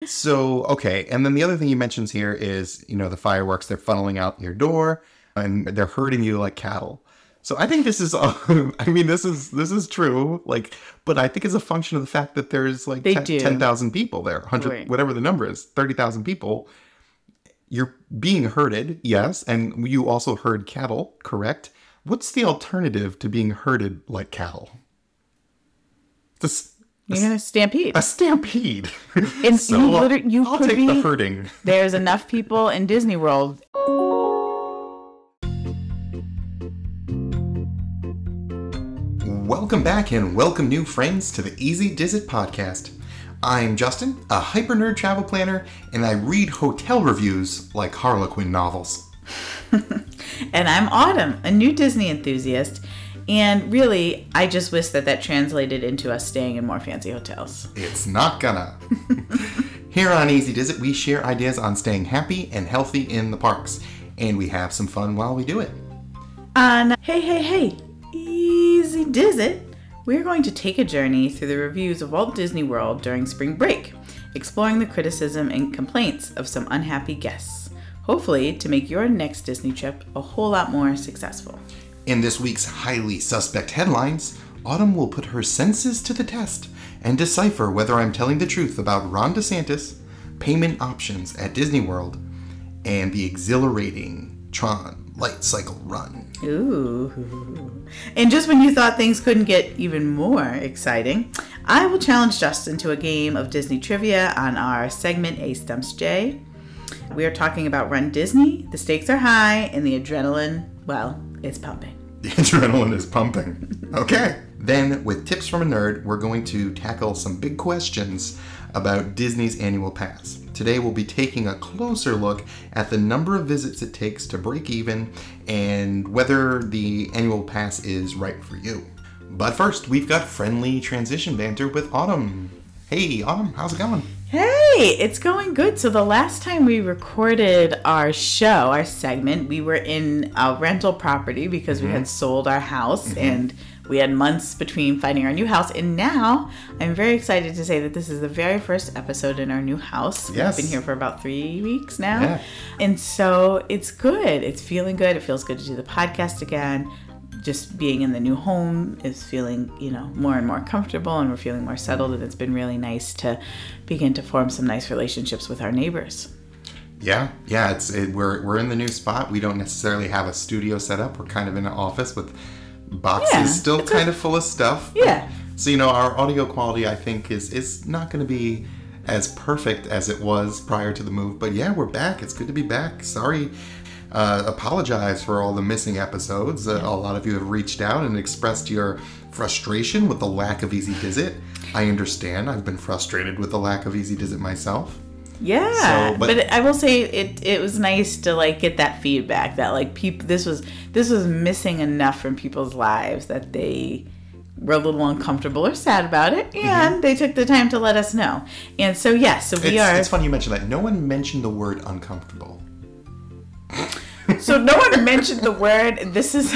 So, okay. And then the other thing you mentions here is, the fireworks, they're funneling out your door and they're herding you like cattle. So I think this is, this is true. But I think it's a function of the fact that there's 10,000 people there, 100, Right. whatever the number is, 30,000 people. You're being herded, yes. And you also herd cattle, correct? What's the alternative to being herded like cattle? You're going to stampede. A stampede. And So I'll take the herding. There's enough people in Disney World. Welcome back and welcome new friends to the Easy Dizit podcast. I'm Justin, a hyper nerd travel planner, and I read hotel reviews like Harlequin novels. And I'm Autumn, a new Disney enthusiast. And really, I just wish that translated into us staying in more fancy hotels. It's not gonna. Here on Easy Dizit, we share ideas on staying happy and healthy in the parks. And we have some fun while we do it. On Hey, Easy Dizit, we're going to take a journey through the reviews of Walt Disney World during spring break, exploring the criticism and complaints of some unhappy guests, hopefully to make your next Disney trip a whole lot more successful. In this week's highly suspect headlines, Autumn will put her senses to the test and decipher whether I'm telling the truth about Ron DeSantis, payment options at Disney World, and the exhilarating Tron Light Cycle Run. Ooh. And just when you thought things couldn't get even more exciting, I will challenge Justin to a game of Disney trivia on our segment A Stumps J. We are talking about Run Disney. The stakes are high and the adrenaline, well, it's pumping. The adrenaline is pumping. Okay. Then, with tips from a nerd, we're going to tackle some big questions about Disney's annual pass. Today, we'll be taking a closer look at the number of visits it takes to break even and whether the annual pass is right for you. But first, we've got friendly transition banter with Autumn. Hey, Autumn, how's it going? Hey, it's going good. So the last time we recorded our show, our segment, we were in a rental property because we had sold our house and we had months between finding our new house. And now I'm very excited to say that this is the very first episode in our new house. Yes. We've been here for about 3 weeks now. Yeah. And so it's good. It's feeling good. It feels good to do the podcast again. Just being in the new home is feeling, more and more comfortable, and we're feeling more settled, and it's been really nice to begin to form some nice relationships with our neighbors. Yeah, we're in the new spot. We don't necessarily have a studio set up. We're kind of in an office with boxes still kind of full of stuff. Yeah. So, our audio quality, I think, is not going to be as perfect as it was prior to the move. But yeah, we're back. It's good to be back. Sorry. Apologize for all the missing episodes. A lot of you have reached out and expressed your frustration with the lack of Easy Dizit. I understand. I've been frustrated with the lack of Easy Dizit myself. Yeah, So, but I will say it was nice to get that feedback that people this was missing enough from people's lives that they were a little uncomfortable or sad about it, and they took the time to let us know. And so It's funny you mentioned that. No one mentioned the word uncomfortable. So no one mentioned the word. This is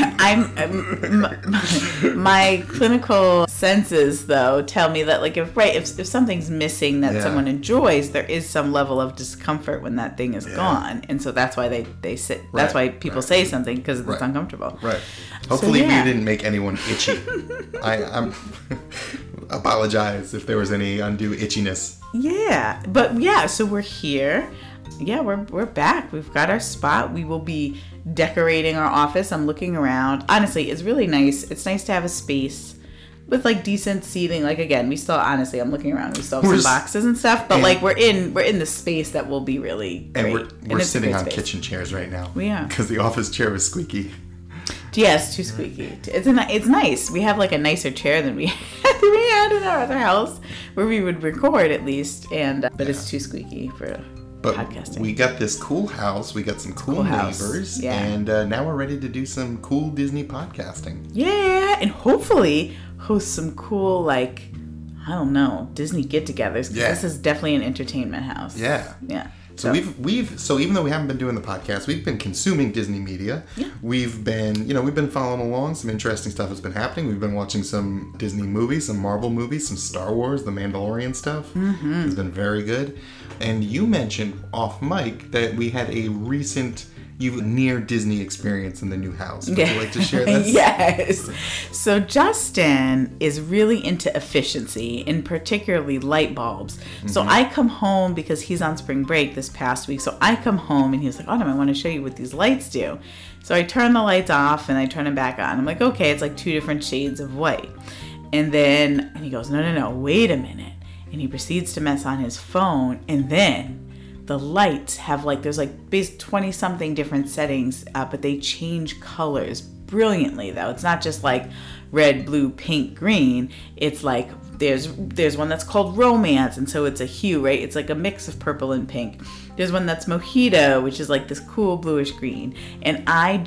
my clinical senses though tell me that if something's missing that someone enjoys, there is some level of discomfort when that thing is gone, and so that's why they sit. That's why people say something, because it's uncomfortable. Right. Hopefully we didn't make anyone itchy. I'm apologize if there was any undue itchiness. Yeah, but so we're here. Yeah, we're back. We've got our spot. We will be decorating our office. I'm looking around. Honestly, it's really nice. It's nice to have a space with decent seating. Again, we still, honestly, I'm looking around. We still have some boxes and stuff, but we're in the space that will be really great. And we're sitting on kitchen chairs right now. We are, because the office chair is squeaky. Yeah, it's too squeaky. It's nice. We have a nicer chair than we had in our other house where we would record at least, but it's too squeaky for podcasting. We got this cool house. We got some cool neighbors, and now we're ready to do some cool Disney podcasting. Yeah, and hopefully host some cool I don't know, Disney get-togethers. 'Cause this is definitely an entertainment house. Yeah. Yeah. So so even though we haven't been doing the podcast, we've been consuming Disney media. Yeah. We've been following along. Some interesting stuff has been happening. We've been watching some Disney movies, some Marvel movies, some Star Wars, the Mandalorian stuff. Mm-hmm. Has been very good. And you mentioned off mic that we had a recent near Disney experience in the new house. Would you like to share this? Yes. So Justin is really into efficiency, and particularly light bulbs. Mm-hmm. So I come home because he's on spring break this past week. So I come home and he's like, Autumn, I want to show you what these lights do. So I turn the lights off and I turn them back on. I'm like, okay, it's like 2 different shades of white. And he goes, no, wait a minute. And he proceeds to mess on his phone, and then the lights have there's 20 something different settings, but they change colors brilliantly though. It's not just like red, blue, pink, green. It's like there's one that's called romance, and so it's a hue, right? It's like a mix of purple and pink. There's one that's mojito, which is like this cool bluish green. And I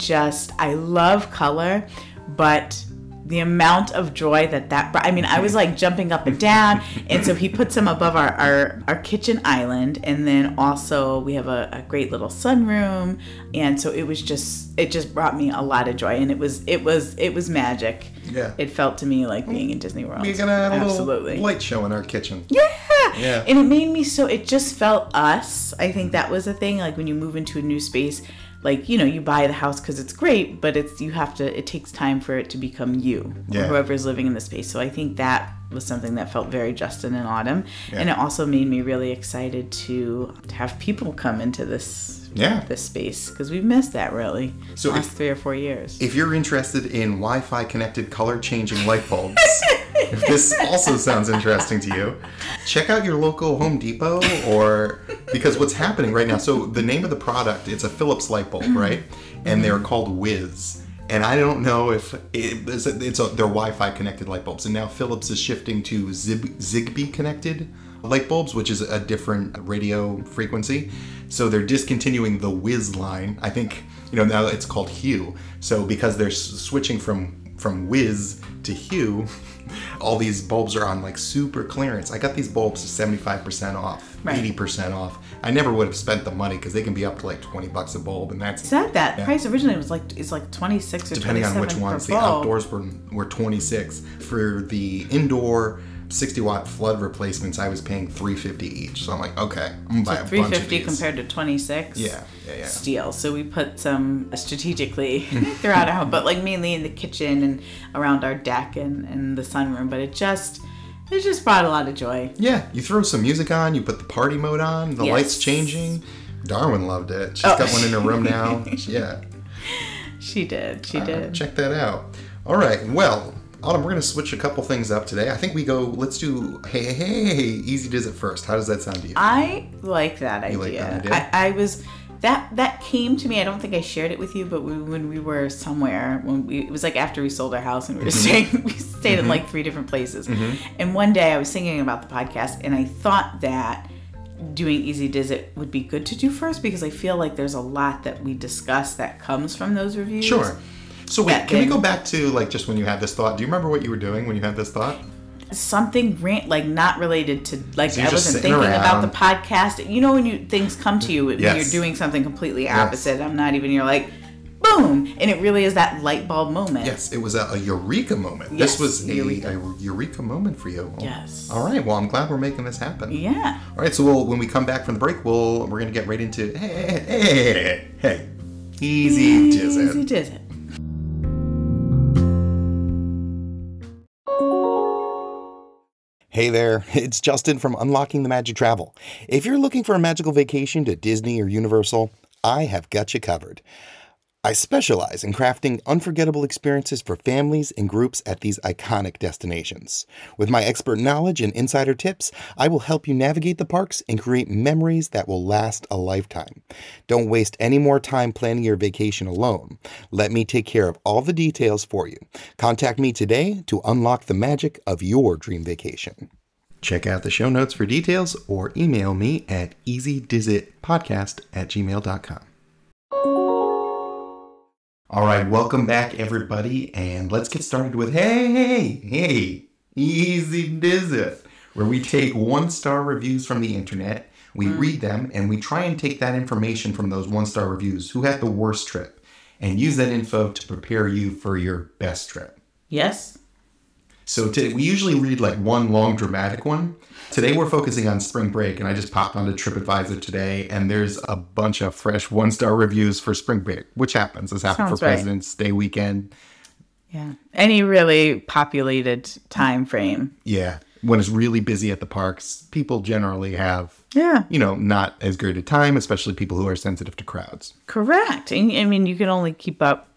love color, but the amount of joy that brought, I was like jumping up and down. And so he puts them above our kitchen island. And then also we have a great little sunroom. And so it just brought me a lot of joy. And it was magic. Yeah. It felt to me like being in Disney World. We're going to have a little light show in our kitchen. Yeah. Yeah. And it made me it just felt us. I think that was the thing. Like when you move into a new space, you buy the house because it's great, but it takes time for it to become you or whoever is living in the space. So I think that was something that felt very Justin and Autumn. Yeah. And it also made me really excited to have people come into this space, because we've missed that really the last 3 or 4 years. If you're interested in Wi-Fi connected color changing light bulbs, if this also sounds interesting to you, check out your local Home Depot, because what's happening right now, so the name of the product, it's a Philips light bulb, right? And they're called Whiz. And I don't know if they're Wi-Fi connected light bulbs. And now Philips is shifting to Zigbee connected light bulbs, which is a different radio frequency. So they're discontinuing the Whiz line. I think, now it's called Hue. So because they're switching from Whiz to Hue, all these bulbs are on super clearance. I got these bulbs 75% off, right. 80% off. I never would have spent the money because they can be up to $20 a bulb, and that's that price originally was it's 26 or depending 27 on which ones. The outdoors were 26 for the indoor 60-watt flood replacements. I was paying $350 each, so I'm like, okay, I'm gonna buy a bunch of these. $350 compared to 26. Yeah. Steal. So we put some strategically throughout our home, but mainly in the kitchen and around our deck and the sunroom. But it just brought a lot of joy. Yeah, you throw some music on, you put the party mode on, the lights changing. Darwin loved it. She's got one in her room now. Yeah. She did. Check that out. All right. Well, Autumn, we're going to switch a couple things up today. I think let's do hey, Easy Diz It first. How does that sound to you? I like that idea. You like that idea? I was... That came to me. I don't think I shared it with you, but when we were somewhere, it was after we sold our house and we stayed in 3 different places. Mm-hmm. And one day I was thinking about the podcast, and I thought that doing Easy Diz It would be good to do first, because I feel like there's a lot that we discuss that comes from those reviews. Sure. So wait, can we go back to just when you had this thought? Do you remember what you were doing when you had this thought? Something not related to so I wasn't thinking about the podcast. When things come to you when you're doing something completely opposite. I'm not even. You're like, boom, and it really is that light bulb moment. Yes, it was a eureka moment. Yes, this was a eureka moment for you. Yes. All right. Well, I'm glad we're making this happen. Yeah. All right. So when we come back from the break, we're gonna get right into hey, Easy Diz It. Easy Diz It. Hey there, it's Justin from Unlocking the Magic Travel. If you're looking for a magical vacation to Disney or Universal, I have got you covered. I specialize in crafting unforgettable experiences for families and groups at these iconic destinations. With my expert knowledge and insider tips, I will help you navigate the parks and create memories that will last a lifetime. Don't waste any more time planning your vacation alone. Let me take care of all the details for you. Contact me today to unlock the magic of your dream vacation. Check out the show notes for details or email me at easydizitpodcast@gmail.com. All right, welcome back, everybody, and let's get started with hey, Easy Diz It. where we take 1-star reviews from the internet, we read them, and we try and take that information from those 1-star reviews, who had the worst trip, and use that info to prepare you for your best trip. Yes. So we usually read like one long dramatic one. Today we're focusing on spring break, and I just popped onto TripAdvisor today, and there's a bunch of fresh 1-star reviews for spring break, which happens. This happened for President's Day weekend. Yeah. Any really populated time frame. Yeah. When it's really busy at the parks, people generally have, not as great a time, especially people who are sensitive to crowds. Correct. I mean, you can only keep up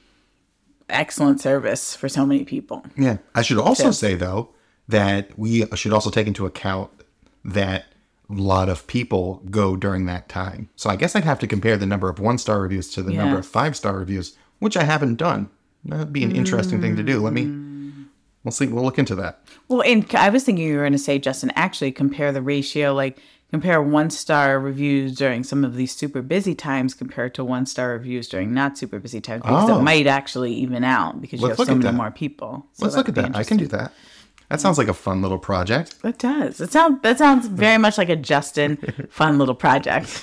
excellent service for so many people. Yeah. I should also say, though, that we should also take into account that a lot of people go during that time. So I guess I'd have to compare the number of 1-star reviews to the number of 5-star reviews, which I haven't done. That'd be an interesting thing to do. We'll see. We'll look into that. Well, and I was thinking you were going to say, Justin, actually compare the ratio, like compare 1-star reviews during some of these super busy times compared to 1-star reviews during not super busy times, because it might actually even out because you have so many more people. So let's look at that. I can do that. That sounds like a fun little project. It does. That sounds very much like a Justin fun little project.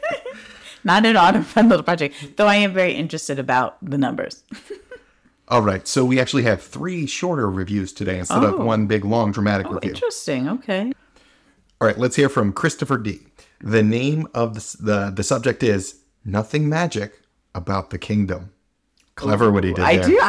Not an Autumn fun little project, though I am very interested about the numbers. All right. So we actually have 3 shorter reviews today instead of one big, long, dramatic review. Interesting. Okay. All right. Let's hear from Christopher D. The name of the subject is Nothing Magic About the Kingdom. Clever what he did there. I do.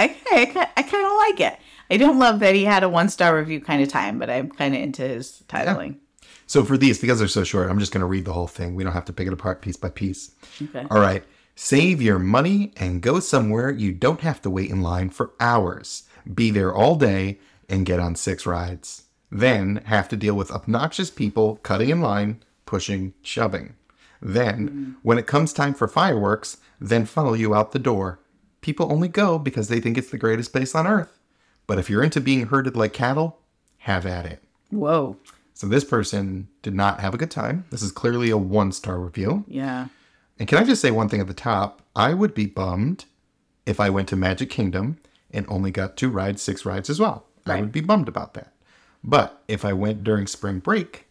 I kind of like it. I don't love that he had a 1-star review kind of time, but I'm kind of into his titling. Yeah. So for these, because they're so short, I'm just going to read the whole thing. We don't have to pick it apart piece by piece. Okay. All right. Save your money and go somewhere you don't have to wait in line for hours. Be there all day and get on 6 rides. Then have to deal with obnoxious people cutting in line, pushing, shoving. Then, when it comes time for fireworks, then funnel you out the door. People only go because they think it's the greatest place on earth. But if you're into being herded like cattle, have at it. Whoa. So this person did not have a good time. This is clearly a 1-star review. Yeah. And can I just say one thing at the top? I would be bummed if I went to Magic Kingdom and only got 2 rides, 6 rides as well. Right. I would be bummed about that. But if I went during spring break,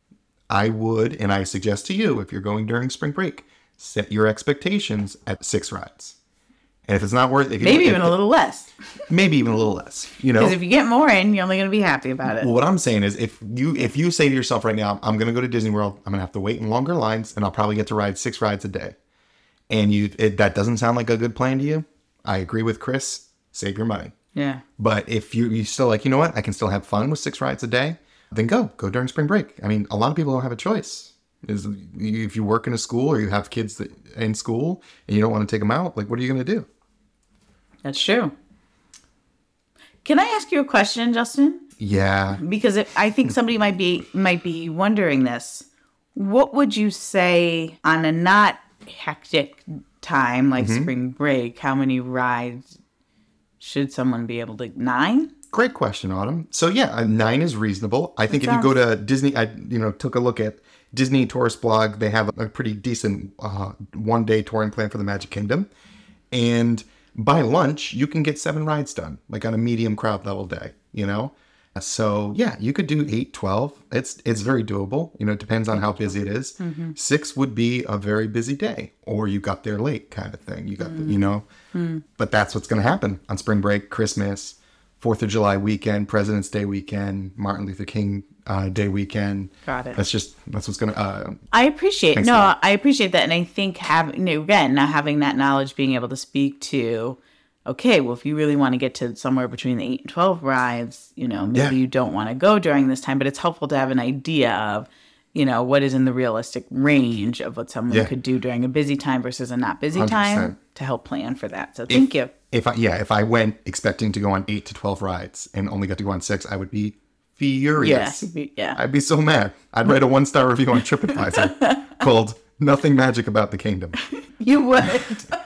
I would, and I suggest to you, if you're going during spring break, set your expectations at 6 rides. And if it's not worth it, maybe even a little less. Maybe even a little less. Because if you get more in, you're only going to be happy about it. Well, what I'm saying is, if you say to yourself right now, I'm going to go to Disney World, I'm going to have to wait in longer lines, and I'll probably get to ride 6 rides a day, and that doesn't sound like a good plan to you, I agree with Chris. Save your money. Yeah. But if you still like, you know what, I can still have fun with 6 rides a day, then go during spring break. I mean, a lot of people don't have a choice. If you work in a school or you have kids in school and you don't want to take them out, like, what are you going to do? That's true. Can I ask you a question, Justin? Yeah. Because I think somebody might be wondering this. What would you say on a not hectic time like spring break? How many rides should someone be able to? 9? Great question, Autumn. So yeah, 9 is reasonable. I think if you go to Disney, I took a look at Disney Tourist Blog. They have a pretty decent 1-day touring plan for the Magic Kingdom, and by lunch, you can get 7 rides done, like on a medium crowd level day, So, yeah, you could do 8, 12. It's very doable. It depends on how busy it is. 6 would be a very busy day, or you got there late kind of thing. You got, But that's what's going to happen on spring break, Christmas, 4th of July weekend, President's Day weekend, Martin Luther King Day weekend. Got it. That's what's going to... I appreciate that. And I think having that knowledge, being able to speak to, okay, well, if you really want to get to somewhere between the 8 and 12 rides, maybe you don't want to go during this time, but it's helpful to have an idea of, what is in the realistic range of what someone could do during a busy time versus a not busy 100%. Time to help plan for that. So thank you. If I went expecting to go on 8 to 12 rides and only got to go on 6, I would be furious. Yeah. I'd be so mad. I'd write a 1-star review on TripAdvisor called Nothing Magic About the Kingdom. You would.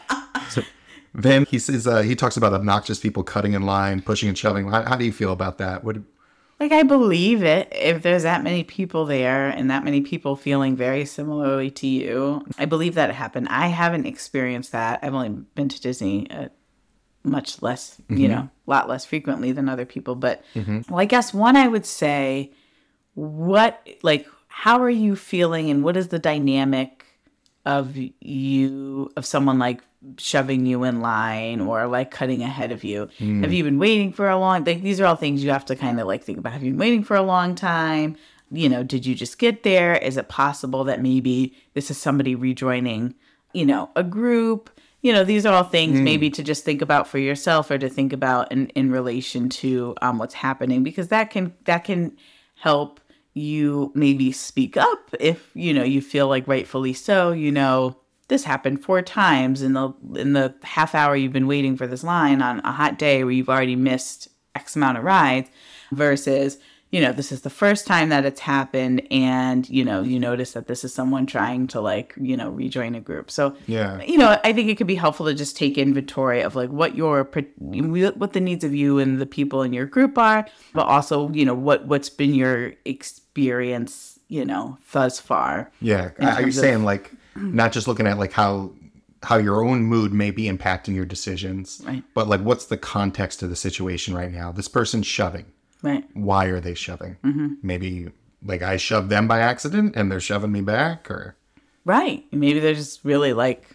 Then he says he talks about obnoxious people cutting in line, pushing and shoving. How do you feel about that? I believe it. If there's that many people there and that many people feeling very similarly to you, I believe that it happened. I haven't experienced that. I've only been to Disney much less, a lot less frequently than other people. But, well, I guess one I would say how are you feeling, and what is the dynamic of someone like shoving you in line or like cutting ahead of you? Have you been waiting for a long, like these are all things you have to kind of like think about. Have you been waiting for a long time? Did you just get there? Is it possible that maybe this is somebody rejoining, a group? These are all things maybe to just think about for yourself, or to think about in relation to what's happening, because that can help you maybe speak up if, you feel like rightfully so, this happened 4 times in the half hour you've been waiting for this line on a hot day where you've already missed X amount of rides, versus, this is the first time that it's happened, and, you notice that this is someone trying to rejoin a group. So, Yeah. I think it could be helpful to just take inventory of like what the needs of you and the people in your group are, but also, what's been your experience, thus far. Yeah. Are you saying like, not just looking at like how your own mood may be impacting your decisions, right, but like what's the context of the situation right now? This person's shoving. Right. Why are they shoving? Maybe like I shoved them by accident and they're shoving me back, or right. Maybe they're just really like,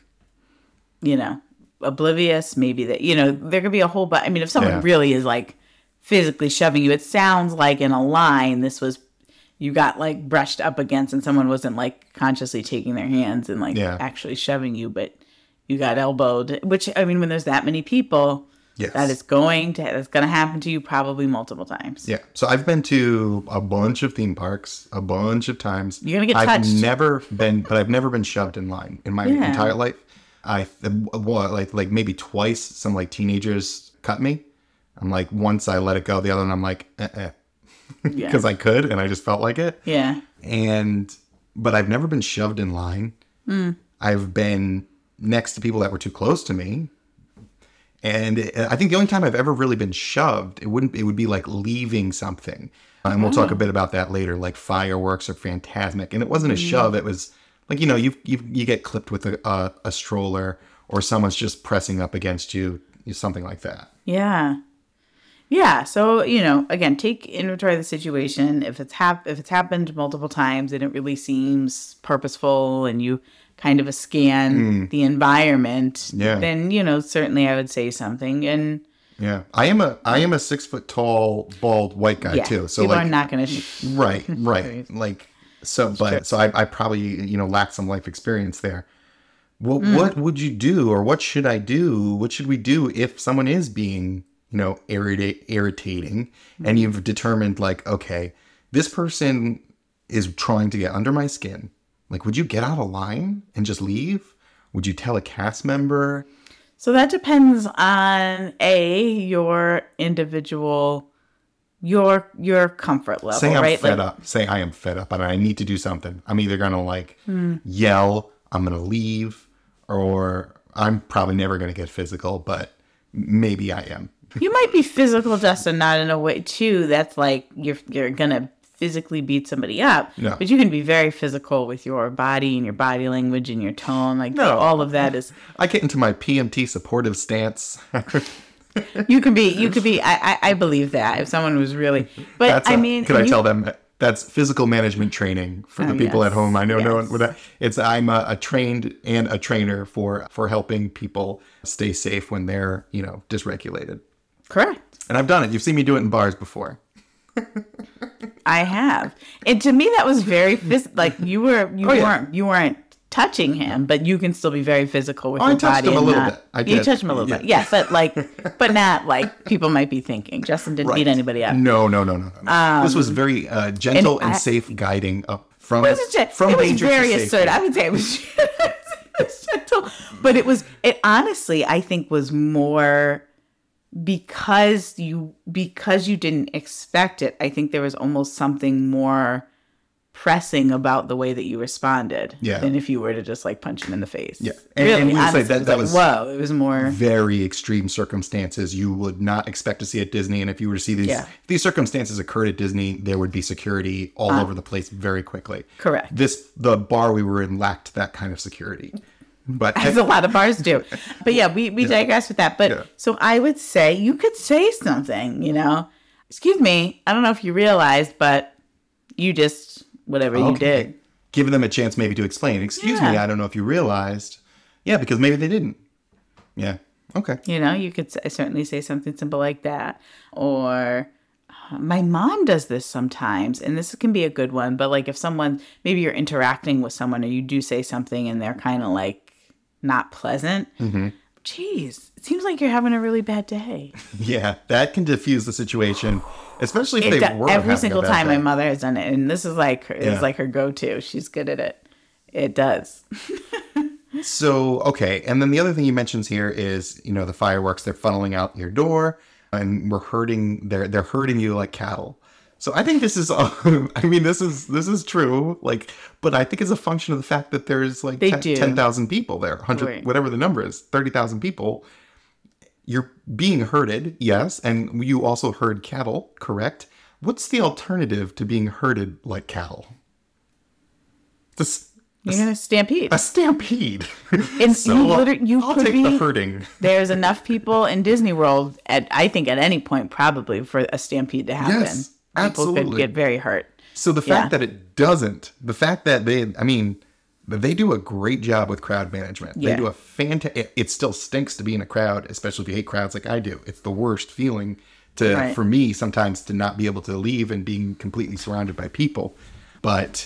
oblivious. Maybe that, there could be a whole, but I mean, if someone really is like physically shoving you, it sounds like in a line, you got like brushed up against and someone wasn't like consciously taking their hands and like actually shoving you, but you got elbowed, which, I mean, when there's that many people, that's going to happen to you probably multiple times. Yeah. So I've been to a bunch of theme parks a bunch of times. You're going to get touched. I've never been shoved in line in my entire life. Like maybe twice some like teenagers cut me. I'm like, once I let it go, the other one I'm like, because I could, and I just felt like it. Yeah. But I've never been shoved in line. I've been next to people that were too close to me. And I think the only time I've ever really been shoved, it would be like leaving something. And we'll talk a bit about that later. Like fireworks or Fantasmic. And it wasn't a shove. It was like, you get clipped with a stroller, or someone's just pressing up against you, something like that. Yeah. Yeah. So, again, take inventory of the situation. If it's happened multiple times and it really seems purposeful, and you kind of scan the environment, then, certainly I would say something. And yeah, I am a 6 foot tall, bald white guy too. So people like, are not going to. Right. Like, so I probably, lack some life experience there. Well, what would you do, or what should I do? What should we do if someone is being, irritating, and you've determined like, okay, this person is trying to get under my skin. Like, would you get out of line and just leave? Would you tell a cast member? So that depends on your individual, your comfort level. Say I'm right? fed up. Say I am fed up and I need to do something. I'm either going to yell, I'm going to leave, or I'm probably never going to get physical, but maybe I am. You might be physical, Justin, not in a way too that's like you're going to physically beat somebody up, but you can be very physical with your body and your body language and your tone. Like all of that is. I get into my PMT supportive stance. You could be. I believe that if someone was really, but can I tell them that's physical management training for the people at home? I know no one would. I'm a trained and a trainer for helping people stay safe when they're dysregulated. Correct. And I've done it. You've seen me do it in bars before. I have, and to me that was very like you weren't touching him, but you can still be very physical with your body. I touched him a little bit. I did. You touched him a little bit, yes, but not like people might be thinking. Justin didn't beat anybody up. No. This was very gentle and safe guiding up from danger to safety. It was very assertive. I would say it was gentle, but it honestly I think was more. Because you didn't expect it, I think there was almost something more pressing about the way that you responded than if you were to just like punch him in the face. Yeah, and we say that was whoa. It was more very extreme circumstances you would not expect to see at Disney, and if you were to see these circumstances occurred at Disney, there would be security all over the place very quickly. Correct. The bar we were in lacked that kind of security. But as a lot of bars do. But yeah, we digress with that. But so I would say you could say something, excuse me, I don't know if you realized, but, You just, whatever you did. Giving them a chance maybe to explain. Excuse me, I don't know if you realized. Yeah, because maybe they didn't. Yeah. Okay. You know, you could certainly say something simple like that. Or my mom does this sometimes, and this can be a good one. But like if someone, maybe you're interacting with someone or you do say something and they're kind of like not pleasant. Geez, it seems like you're having a really bad day. Yeah, that can diffuse the situation, especially if they were every having single a bad time day. my mother has done it, and this is like her go-to. She's good at it. It does. So, okay. And then the other thing you mentions here is, you know, the fireworks, they're funneling out your door and they're herding you like cattle. So I think this is, I mean, this is true. Like, but I think it's a function of the fact that there's like 10,000 people there, 100, right. whatever the number is, 30,000 people. You're being herded. Yes. And you also herd cattle, correct? What's the alternative to being herded like cattle? You're gonna stampede. A stampede. And So I'll could take be, the herding. There's enough people in Disney World I think at any point probably for a stampede to happen. Yes, absolutely. People could get very hurt. So the fact that it doesn't, the fact that they do a great job with crowd management. They do a fantastic. It still stinks to be in a crowd, especially if you hate crowds like I do. It's the worst feeling for me sometimes to not be able to leave and being completely surrounded by people. But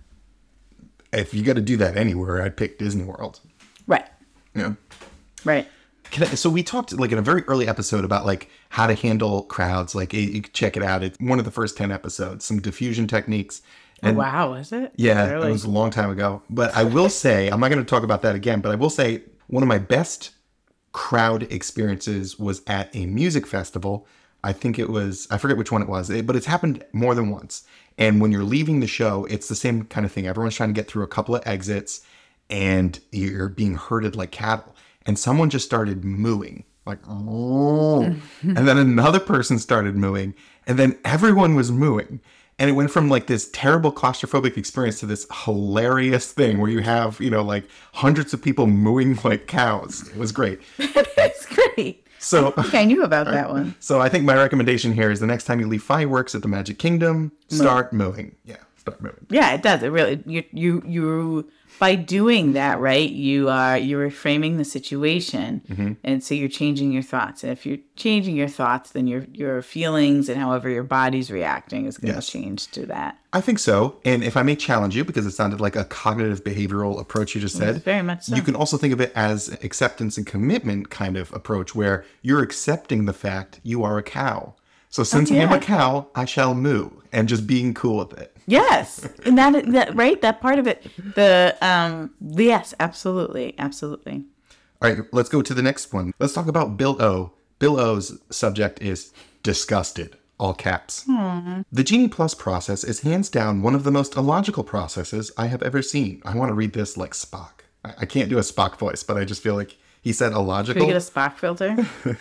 if you got to do that anywhere, I'd pick Disney World. Right. Yeah. Right. So we talked like in a very early episode about like how to handle crowds. Like you can check it out. It's one of the first 10 episodes, some diffusion techniques. And wow, is it? yeah, Really? it was a long time ago. But I will say, I'm not going to talk about that again, but I will say one of my best crowd experiences was at a music festival. I think it was, I forget which one it was, but it's happened more than once. And when you're leaving the show, it's the same kind of thing. Everyone's trying to get through a couple of exits and you're being herded like cattle. And someone just started mooing, like, oh. And then another person started mooing. And then everyone was mooing. And it went from like this terrible claustrophobic experience to this hilarious thing where you have, you know, like hundreds of people mooing like cows. It was great. That's great. So I think I knew about that one. So I think my recommendation here is the next time you leave fireworks at the Magic Kingdom, start mooing. Yeah, start mooing. Yeah, it does. It really you by doing that, right? You're reframing the situation, and so you're changing your thoughts. And if you're changing your thoughts, then your feelings and however your body's reacting is going to change to that. I think so. And if I may challenge you, because it sounded like a cognitive behavioral approach you just said, Very much so. You can also think of it as acceptance and commitment kind of approach, where you're accepting the fact you are a cow. So since I am a cow, I shall moo, and just being cool with it. Yes, and that right, that part of it. Yes, absolutely. All right, let's go to the next one. Let's talk about Bill O. Bill O's subject is disgusted, all caps. The Genie Plus process is hands down one of the most illogical processes I have ever seen. I want to read this like Spock. I can't do a Spock voice, but I just feel like he said illogical. Can we get a Spock filter?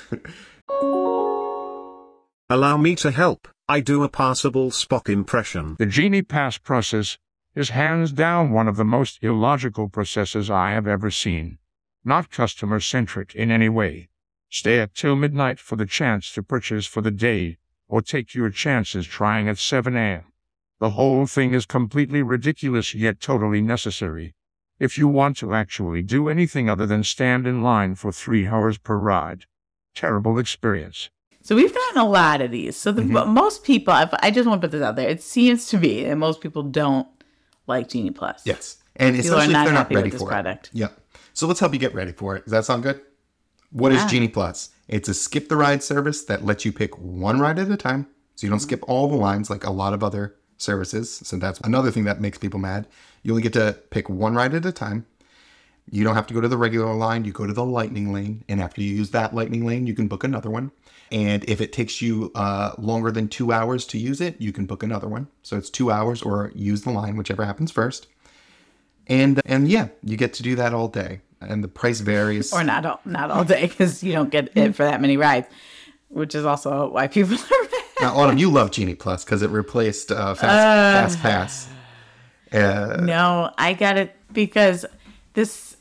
Allow me to help. I do a passable Spock impression. The Genie Pass process is hands down one of the most illogical processes I have ever seen. Not customer-centric in any way. Stay up till midnight for the chance to purchase for the day, or take your chances trying at 7 a.m. The whole thing is completely ridiculous yet totally necessary. If you want to actually do anything other than stand in line for 3 hours per ride. Terrible experience. So we've gotten a lot of these. So most people, I just want to put this out there. It seems to be that most people don't like Genie Plus. Yes. And people especially if they're not ready with for this product. it. Yeah. So let's help you get ready for it. Does that sound good? What is Genie Plus? It's a skip the ride service that lets you pick one ride at a time. So you don't skip all the lines like a lot of other services. So that's another thing that makes people mad. You only get to pick one ride at a time. You don't have to go to the regular line. You go to the lightning lane. And after you use that lightning lane, you can book another one. And if it takes you longer than 2 hours to use it, you can book another one. So it's 2 hours or use the line, whichever happens first. And yeah, you get to do that all day. And the price varies. Or not all day, because you don't get it for that many rides, which is also why people are mad. Now, Autumn, you love Genie Plus because it replaced Fast Pass. No, I got it because this,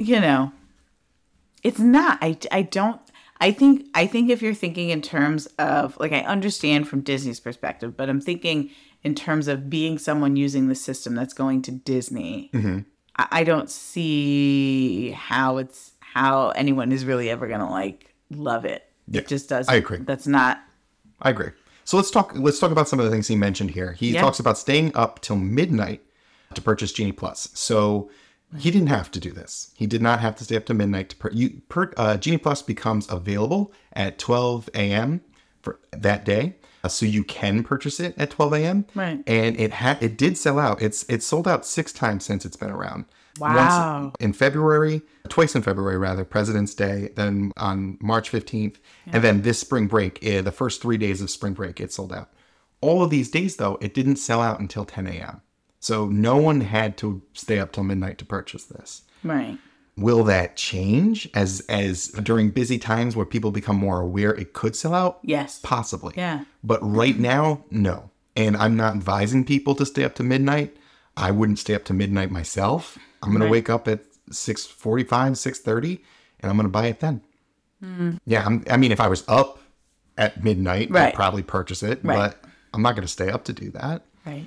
it's not. I think if you're thinking in terms of, like, I understand from Disney's perspective, but I'm thinking in terms of being someone using the system that's going to Disney, I don't see how anyone is really ever going to like love it. Yeah, It just doesn't. I agree. That's not. I agree. So let's talk about some of the things he mentioned here. He talks about staying up till midnight to purchase Genie Plus. So he didn't have to do this. He did not have to stay up to midnight to Genie Plus becomes available at 12 a.m. for that day. So you can purchase it at 12 a.m. Right. And it did sell out. It's sold out 6 times since it's been around. Wow. Once in February, twice in February rather, President's Day, then on March 15th, and then this spring break, the first 3 days of spring break, it sold out. All of these days, though, it didn't sell out until 10 a.m. So no one had to stay up till midnight to purchase this. Right. Will that change as during busy times where people become more aware it could sell out? Yes. Possibly. Yeah. But right now, no. And I'm not advising people to stay up to midnight. I wouldn't stay up to midnight myself. I'm going to wake up at 6:45, 6:30, and I'm going to buy it then. Yeah, I mean, if I was up at midnight, I'd probably purchase it, but I'm not going to stay up to do that. Right.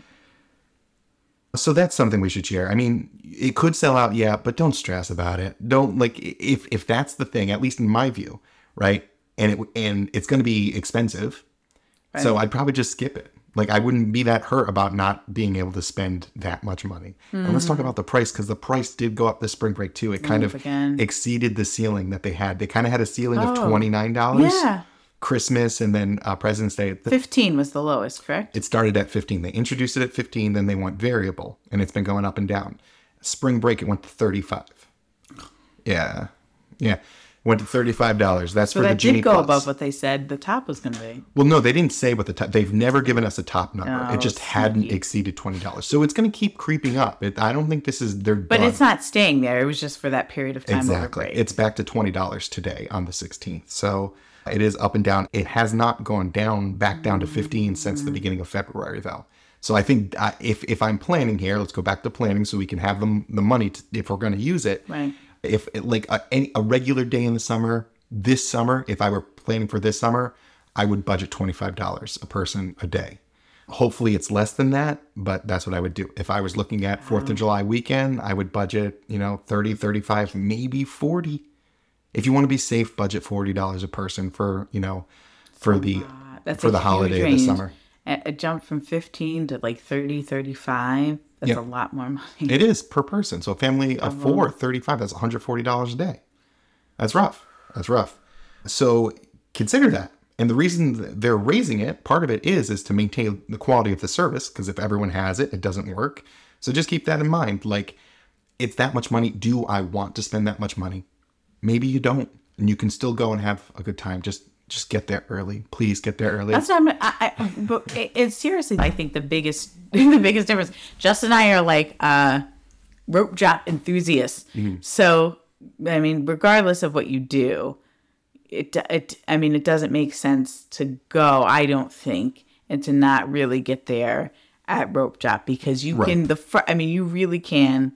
So that's something we should share. I mean, it could sell out, yeah, but don't stress about it. Don't, like, if that's the thing, at least in my view, right? And it's going to be expensive, so I'd probably just skip it. Like, I wouldn't be that hurt about not being able to spend that much money. And let's talk about the price, because the price did go up this spring break too. It kind of exceeded the ceiling that they had. They kind of had a ceiling of $29. Yeah. Christmas and then President's Day. 15 was the lowest, correct? It started at 15. They introduced it at 15, then they went variable, and it's been going up and down. Spring break, it went to 35. Yeah. Yeah. Went to $35. That's for the Genie Plus. So that did go above what they said the top was going to be. Well, no, they didn't say what the top. They've never given us a top number. It just hadn't exceeded $20. So it's going to keep creeping up. I don't think this is their. But it's not staying there. It was just for that period of time. Exactly. It's back to $20 today on the 16th. So it is up and down. It has not gone back down to 15 since the beginning of February, though. So I think if I'm planning here, let's go back to planning so we can have the money if we're going to use it. Right. If like a regular day in the summer, this summer, if I were planning for this summer, I would budget $25 a person a day. Hopefully it's less than that, but that's what I would do. If I was looking at 4th of July weekend, I would budget, 30, 35, maybe 40. If you want to be safe, budget $40 a person for the holiday of the summer. A jump from 15 to like 30, 35. That's a lot more money. It is per person. So a family of 4, 35, that's $140 a day. That's rough. That's rough. So consider that. And the reason they're raising it, part of it is to maintain the quality of the service, because if everyone has it, it doesn't work. So just keep that in mind. Like, it's that much money. Do I want to spend that much money? Maybe you don't. And you can still go and have a good time. Just get there early. Please get there early. That's not. But it's seriously. I think the biggest difference. Justin and I are like rope drop enthusiasts. Mm-hmm. So I mean, regardless of what you do, it doesn't make sense to go. I don't think, and to not really get there at rope drop, because you can. You really can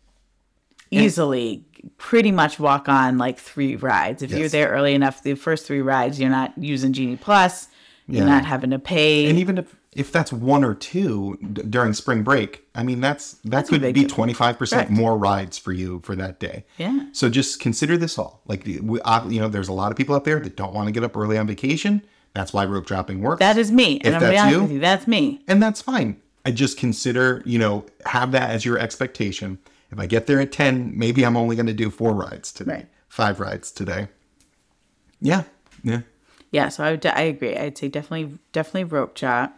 easily. Pretty much walk on like 3 rides. If you're there early enough, the first 3 rides, you're not using Genie Plus. You're not having to pay. And even if that's 1 or 2 during spring break, I mean, that could be 25% more rides for you for that day. Yeah. So just consider this all. Like, there's a lot of people out there that don't want to get up early on vacation. That's why rope dropping works. That is me. And I'm going to be honest with you, that's me. And that's fine. I just consider, have that as your expectation. If I get there at 10, maybe I'm only going to do 4 rides today. Right. 5 rides today. Yeah. Yeah. Yeah. So I agree. I'd say definitely rope drop.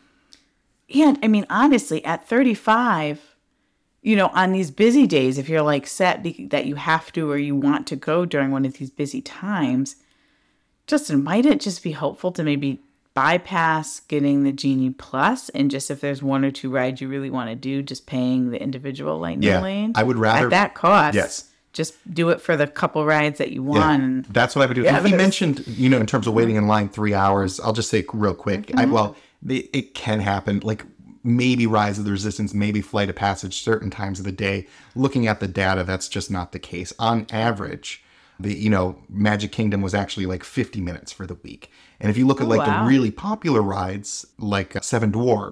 And I mean, honestly, at 35, on these busy days, if you're like set that you have to or you want to go during one of these busy times, Justin, might it just be helpful to maybe bypass getting the Genie Plus, and just if there's 1 or 2 rides you really want to do, just paying the individual lightning lane? I would rather at that cost. Yes. Just do it for the couple rides that you want. Yeah, that's what I would do. He mentioned, in terms of waiting in line 3 hours, I'll just say real quick. Mm-hmm. It can happen. Like, maybe Rise of the Resistance, maybe Flight of Passage, certain times of the day. Looking at the data, that's just not the case. On average, the Magic Kingdom was actually like 50 minutes for the week. And if you look at the really popular rides, like Seven Dwarfs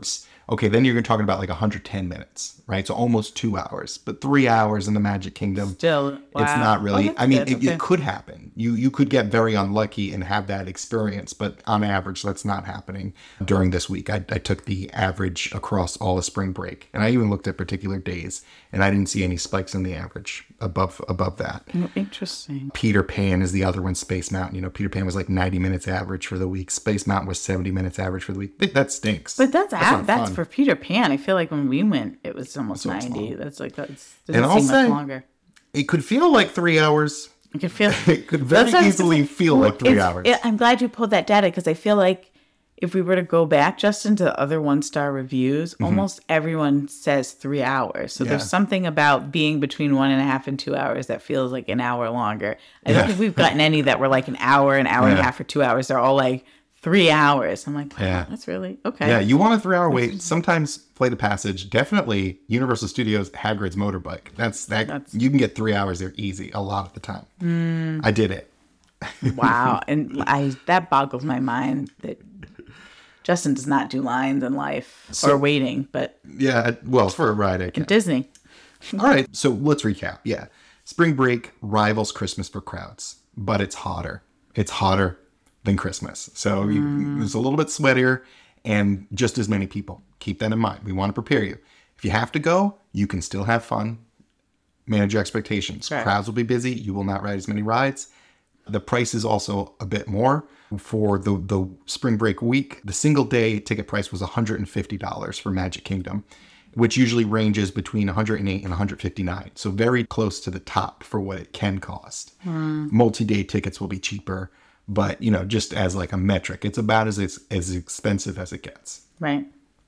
Okay, then you're talking about like 110 minutes, right? So almost 2 hours. But 3 hours in the Magic Kingdom, Still, wow. it's not really. Oh, I mean, that's good. it Okay. could happen. You could get very unlucky and have that experience, but on average, that's not happening during this week. I took the average across all of spring break, and I even looked at particular days, and I didn't see any spikes in the average above that. Oh, interesting. Peter Pan is the other one, Space Mountain. You know, Peter Pan was like 90 minutes average for the week. Space Mountain was 70 minutes average for the week. That stinks. But that's not that's fun. for Peter Pan. I feel like when we went, it was almost So it's 90. long. That's like doesn't And I'll seem much say- longer. It could feel like 3 hours. I can feel It could very That's what I was easily saying. feel like 3 hours. I'm glad you pulled that data because I feel like if we were to go back just into the other 1-star reviews, almost everyone says 3 hours. So Yeah. there's something about being between 1.5 and 2 hours that feels like an hour longer. I don't Yeah. think we've gotten any that were like an hour and a Yeah. half, or 2 hours. They're all like 3 hours. I'm like, wow, Yeah. that's really okay. Yeah, you want a 3-hour wait. Sometimes Flight of Passage, definitely Universal Studios Hagrid's Motorbike. That's you can get 3 hours there easy a lot of the time. I did it. Wow. And that boggles my mind that Justin does not do lines in life or waiting, but Yeah, well, for a ride, I can. Disney. All right, so let's recap. Yeah, spring break rivals Christmas for crowds, but it's hotter. It's hotter than Christmas. So it's a little bit sweatier and just as many people. Keep that in mind. We want to prepare you. If you have to go, you can still have fun. Manage your expectations. Right. Crowds will be busy. You will not ride as many rides. The price is also a bit more. For the spring break week, the single day ticket price was $150 for Magic Kingdom, which usually ranges between $108 and $159. So very close to the top for what it can cost. Multi-day tickets will be cheaper, but you know, just as like a metric, it's about as expensive as it gets. Right.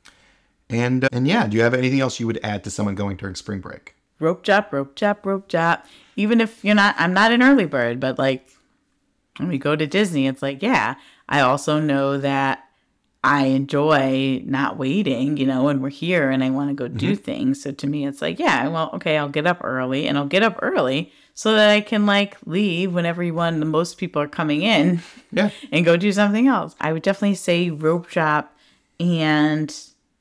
And yeah, do you have anything else you would add to someone going during spring break? Rope drop, rope drop, rope drop. Even if I'm not an early bird, but like when we go to Disney, it's like, yeah, I also know that I enjoy not waiting, when we're here and I want to go do things. So to me, it's like, yeah, well, okay, I'll get up early, and I'll get up early so that I can like leave when the most people are coming in Yeah. and go do something else. I would definitely say rope drop and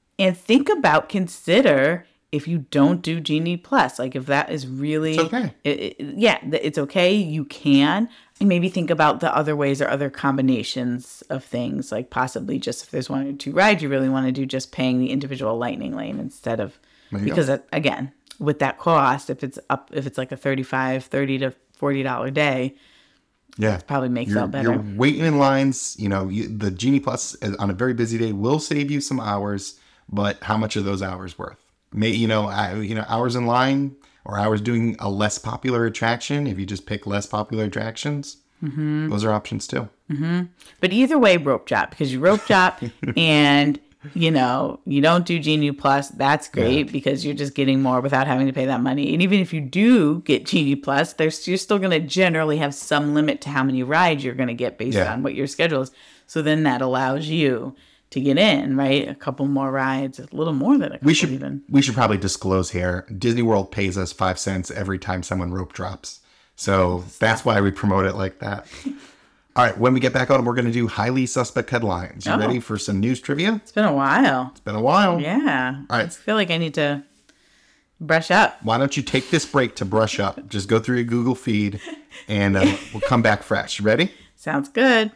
consider if you don't do Genie Plus, like if that is really, It's okay. It's okay. You can. And maybe think about the other ways or other combinations of things, like possibly just if there's 1 or 2 rides, you really want to do just paying the individual lightning lane instead of, There you go. because again, with that cost, if it's like a $30 to $40 day, Yeah. probably makes You're- out better. You're waiting in lines. The Genie Plus on a very busy day will save you some hours, but how much are those hours worth? Hours in line or hours doing a less popular attraction. If you just pick less popular attractions, those are options too. But either way, rope drop, because you rope drop and, you don't do Genie Plus. That's great because you're just getting more without having to pay that money. And even if you do get Genie Plus, you're still going to generally have some limit to how many rides you're going to get based Yeah. on what your schedule is. So then that allows you to get in, right? A couple more rides, a little more than a couple even. We should probably disclose here. Disney World pays us 5 cents every time someone rope drops. So that's why we promote it like that. All right, when we get back on, we're going to do highly suspect headlines. You Oh. ready for some news trivia? It's been a while. It's been a while. Yeah. All right. I feel like I need to brush up. Why don't you take this break to brush up? Just go through your Google feed and we'll come back fresh. Ready? Sounds good.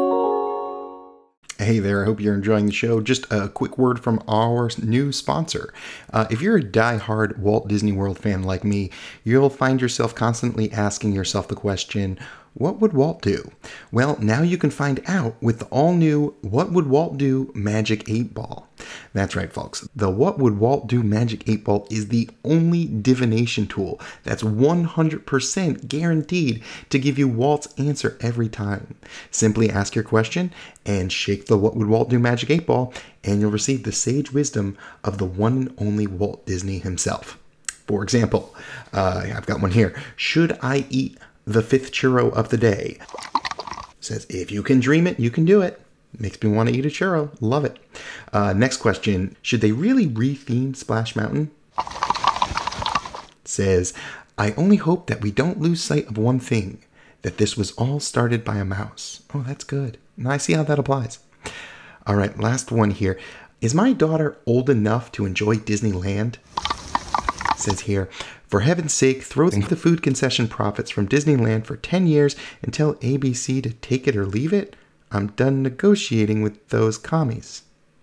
Hey there, I hope you're enjoying the show. Just a quick word from our new sponsor. If you're a die-hard Walt Disney World fan like me, you'll find yourself constantly asking yourself the question, what would Walt do? Well, now you can find out with the all-new What Would Walt Do Magic 8 Ball. That's right, folks. The What Would Walt Do Magic 8 Ball is the only divination tool that's 100% guaranteed to give you Walt's answer every time. Simply ask your question and shake the What Would Walt Do Magic 8 Ball, and you'll receive the sage wisdom of the one and only Walt Disney himself. For example, I've got one here. Should I eat the 5th churro of the day? Says, if you can dream it, you can do it. Makes me want to eat a churro. Love it. Next question. Should they really re-theme Splash Mountain? Says, I only hope that we don't lose sight of one thing, that this was all started by a mouse. Oh, that's good. Now I see how that applies. All right, last one here. Is my daughter old enough to enjoy Disneyland? It says here, for heaven's sake, throw the food concession profits from Disneyland for 10 years and tell ABC to take it or leave it? I'm done negotiating with those commies.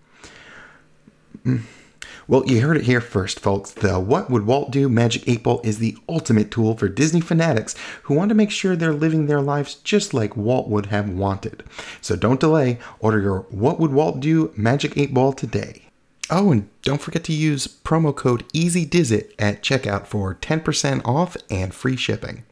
Well, you heard it here first, folks. The What Would Walt Do Magic 8 Ball is the ultimate tool for Disney fanatics who want to make sure they're living their lives just like Walt would have wanted. So don't delay. Order your What Would Walt Do Magic 8 Ball today. Oh, and don't forget to use promo code EasyDizit at checkout for 10% off and free shipping.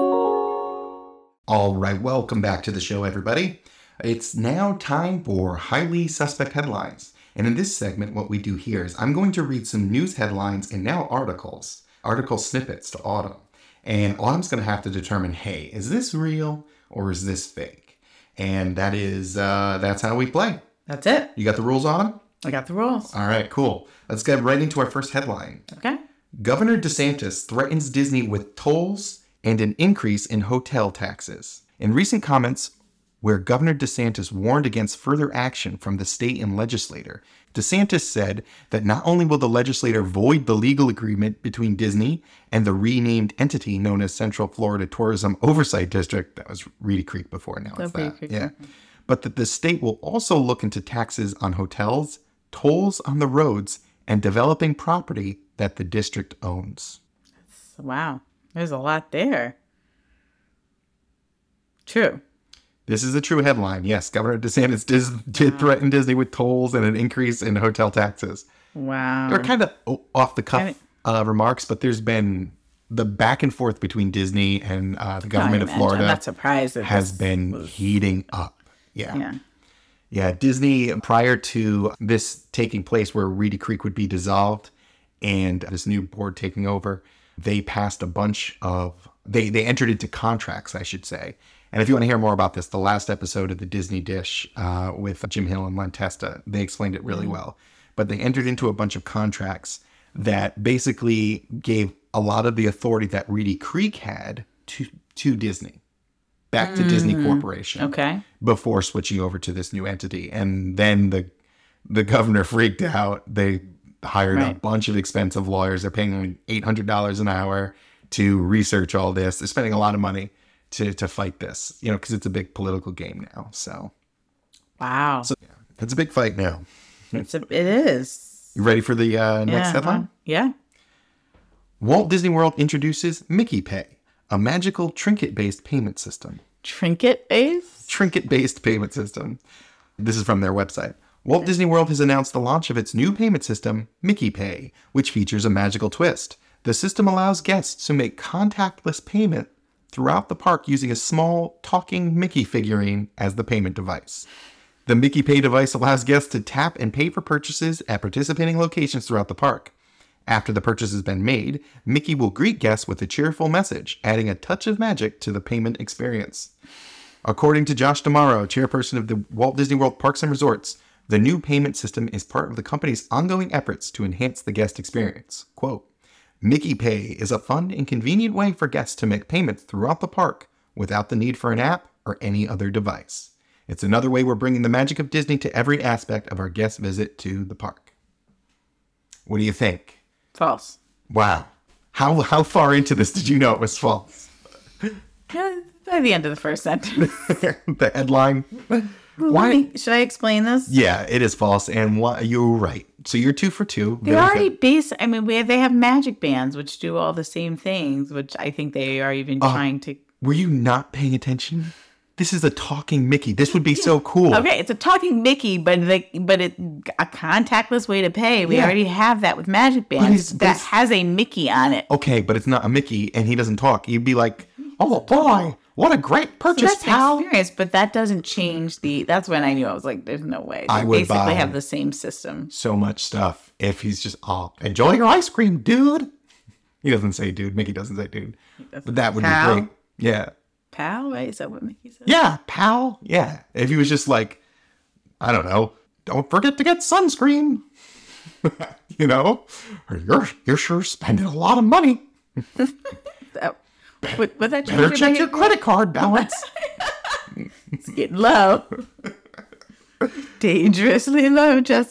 All right, welcome back to the show, everybody. It's now time for Highly Suspect Headlines. And in this segment, what we do here is I'm going to read some news headlines and now article snippets to Autumn. And Autumn's going to have to determine, hey, is this real or is this fake? And that's how we play. That's it. You got the rules, Autumn? I got the rules. All right, cool. Let's get right into our first headline. Okay. Governor DeSantis threatens Disney with tolls and an increase in hotel taxes. In recent comments where Governor DeSantis warned against further action from the state and legislator, DeSantis said that not only will the legislator void the legal agreement between Disney and the renamed entity known as Central Florida Tourism Oversight District, that was Reedy Creek before, now it's that, Creek. yeah, but that the state will also look into taxes on hotels, tolls on the roads, and developing property that the district owns. Wow. There's a lot there. True. This is a true headline. Yes, Governor DeSantis did threaten Disney with tolls and an increase in hotel taxes. Wow. They're kind of off-the-cuff remarks, but there's been the back and forth between Disney and the government of Florida. I'm not surprised that has been heating up. Yeah. Yeah, Disney, prior to this taking place where Reedy Creek would be dissolved and this new board taking over, they passed a bunch of, they entered into contracts, I should say. And if you want to hear more about this, the last episode of the Disney Dish with Jim Hill and Len Testa, they explained it really well. But they entered into a bunch of contracts that basically gave a lot of the authority that Reedy Creek had to Disney, back to Disney Corporation. Okay. Before switching over to this new entity. And then the governor freaked out. They hired a bunch of expensive lawyers. They're paying only $800 an hour to research all this. They're spending a lot of money to fight this, because it's a big political game now. So, wow. So it's a big fight now. It is. You ready for the next headline? Yeah. Walt Disney World introduces Mickey Pay, a magical trinket-based payment system. Trinket-based? Trinket-based payment system. This is from their website. Walt Disney World has announced the launch of its new payment system, Mickey Pay, which features a magical twist. The system allows guests to make contactless payment throughout the park using a small talking Mickey figurine as the payment device. The Mickey Pay device allows guests to tap and pay for purchases at participating locations throughout the park. After the purchase has been made, Mickey will greet guests with a cheerful message, adding a touch of magic to the payment experience. According to Josh D'Amaro, chairperson of the Walt Disney World Parks and Resorts, the new payment system is part of the company's ongoing efforts to enhance the guest experience. Quote, Mickey Pay is a fun and convenient way for guests to make payments throughout the park without the need for an app or any other device. It's another way we're bringing the magic of Disney to every aspect of our guest visit to the park. What do you think? False. Wow. How far into this did you know it was false? By the end of the first sentence. The headline. Why? Should I explain this? Yeah, it is false, and you're right. So you're 2 for 2. They already they have magic bands which do all the same things, which I think they are even trying to. Were you not paying attention? This is a talking Mickey. This would be so cool. Okay, it's a talking Mickey, but it's a contactless way to pay. We already have that with magic bands that has a Mickey on it. Okay, but it's not a Mickey, and he doesn't talk. You'd be like, oh boy, what a great purchase, so pal. An experience, but that doesn't change that's when I knew. I was like, there's no way. They basically have the same system. So much stuff. If he's just, enjoy your ice cream, dude. He doesn't say dude. Mickey doesn't say dude. But that would be great. Yeah. Pal, right? Is that what Mickey says? Yeah, pal. Yeah. If he was just like, I don't know, don't forget to get sunscreen. Or you're sure spending a lot of money. Better check your credit card balance. It's getting low. Dangerously low, Justin.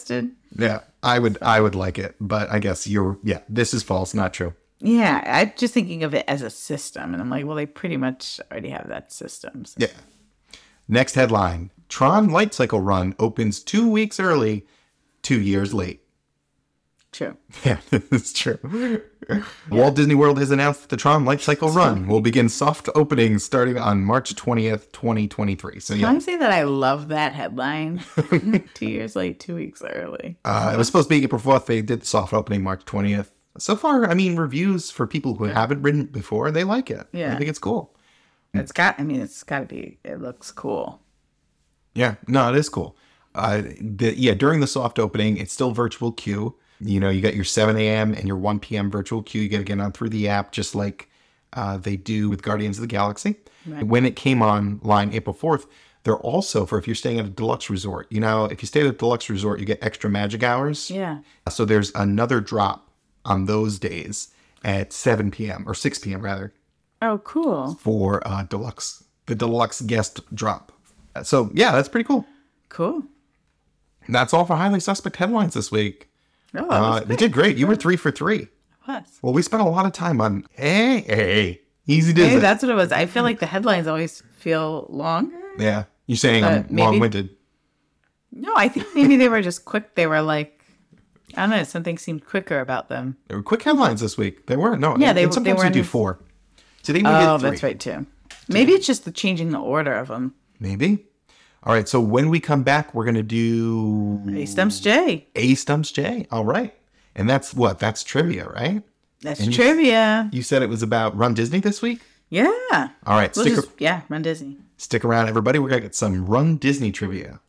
Yeah, I would like it, but I guess this is false, not true. Yeah, I'm just thinking of it as a system, and I'm like, well, they pretty much already have that system. So. Yeah. Next headline: Tron Light Cycle Run opens 2 weeks early, 2 years late. True. Yeah, it's true. Walt Disney World has announced that the Tron Light Cycle Run will begin soft opening starting on March 20th, 2023. So Can I say that I love that headline? 2 years late, 2 weeks early. It was supposed to be April 4th. They did the soft opening March 20th. So far, I mean, reviews for people who haven't ridden it before, they like it. Yeah. I think it's cool. It's got to be, it looks cool. Yeah, no, it is cool. During the soft opening, it's still virtual queue. You know, you got your 7 a.m. and your 1 p.m. virtual queue. You got to get on through the app just like they do with Guardians of the Galaxy. Right. When it came online April 4th, they're also, if you're staying at a deluxe resort, you know, if you stay at a deluxe resort, you get extra magic hours. Yeah. So there's another drop on those days at 7 p.m. or 6 p.m. rather. Oh, cool. For the deluxe guest drop. So, yeah, that's pretty cool. Cool. That's all for Highly Suspect headlines this week. Oh, you did great. You were 3 for 3. I was. Well, we spent a lot of time on easy does Hey, it. that's what it was. I feel like the headlines always feel longer. Yeah, you're saying I'm maybe- long-winded. No, I think maybe they were just quick. They were like, I don't know, something seemed quicker about them. There were quick headlines this week. They were no. Yeah, and sometimes were we do in- 4. Today we did 3. That's right too. Maybe it's just the changing the order of them. Maybe. All right. So when we come back, we're gonna do A Stumps J. A Stumps J. All right. And that's what? That's trivia, right? That's And trivia. You said it was about Run Disney this week? Yeah. All right. Run Disney. Stick around, everybody. We're going to get some Run Disney trivia.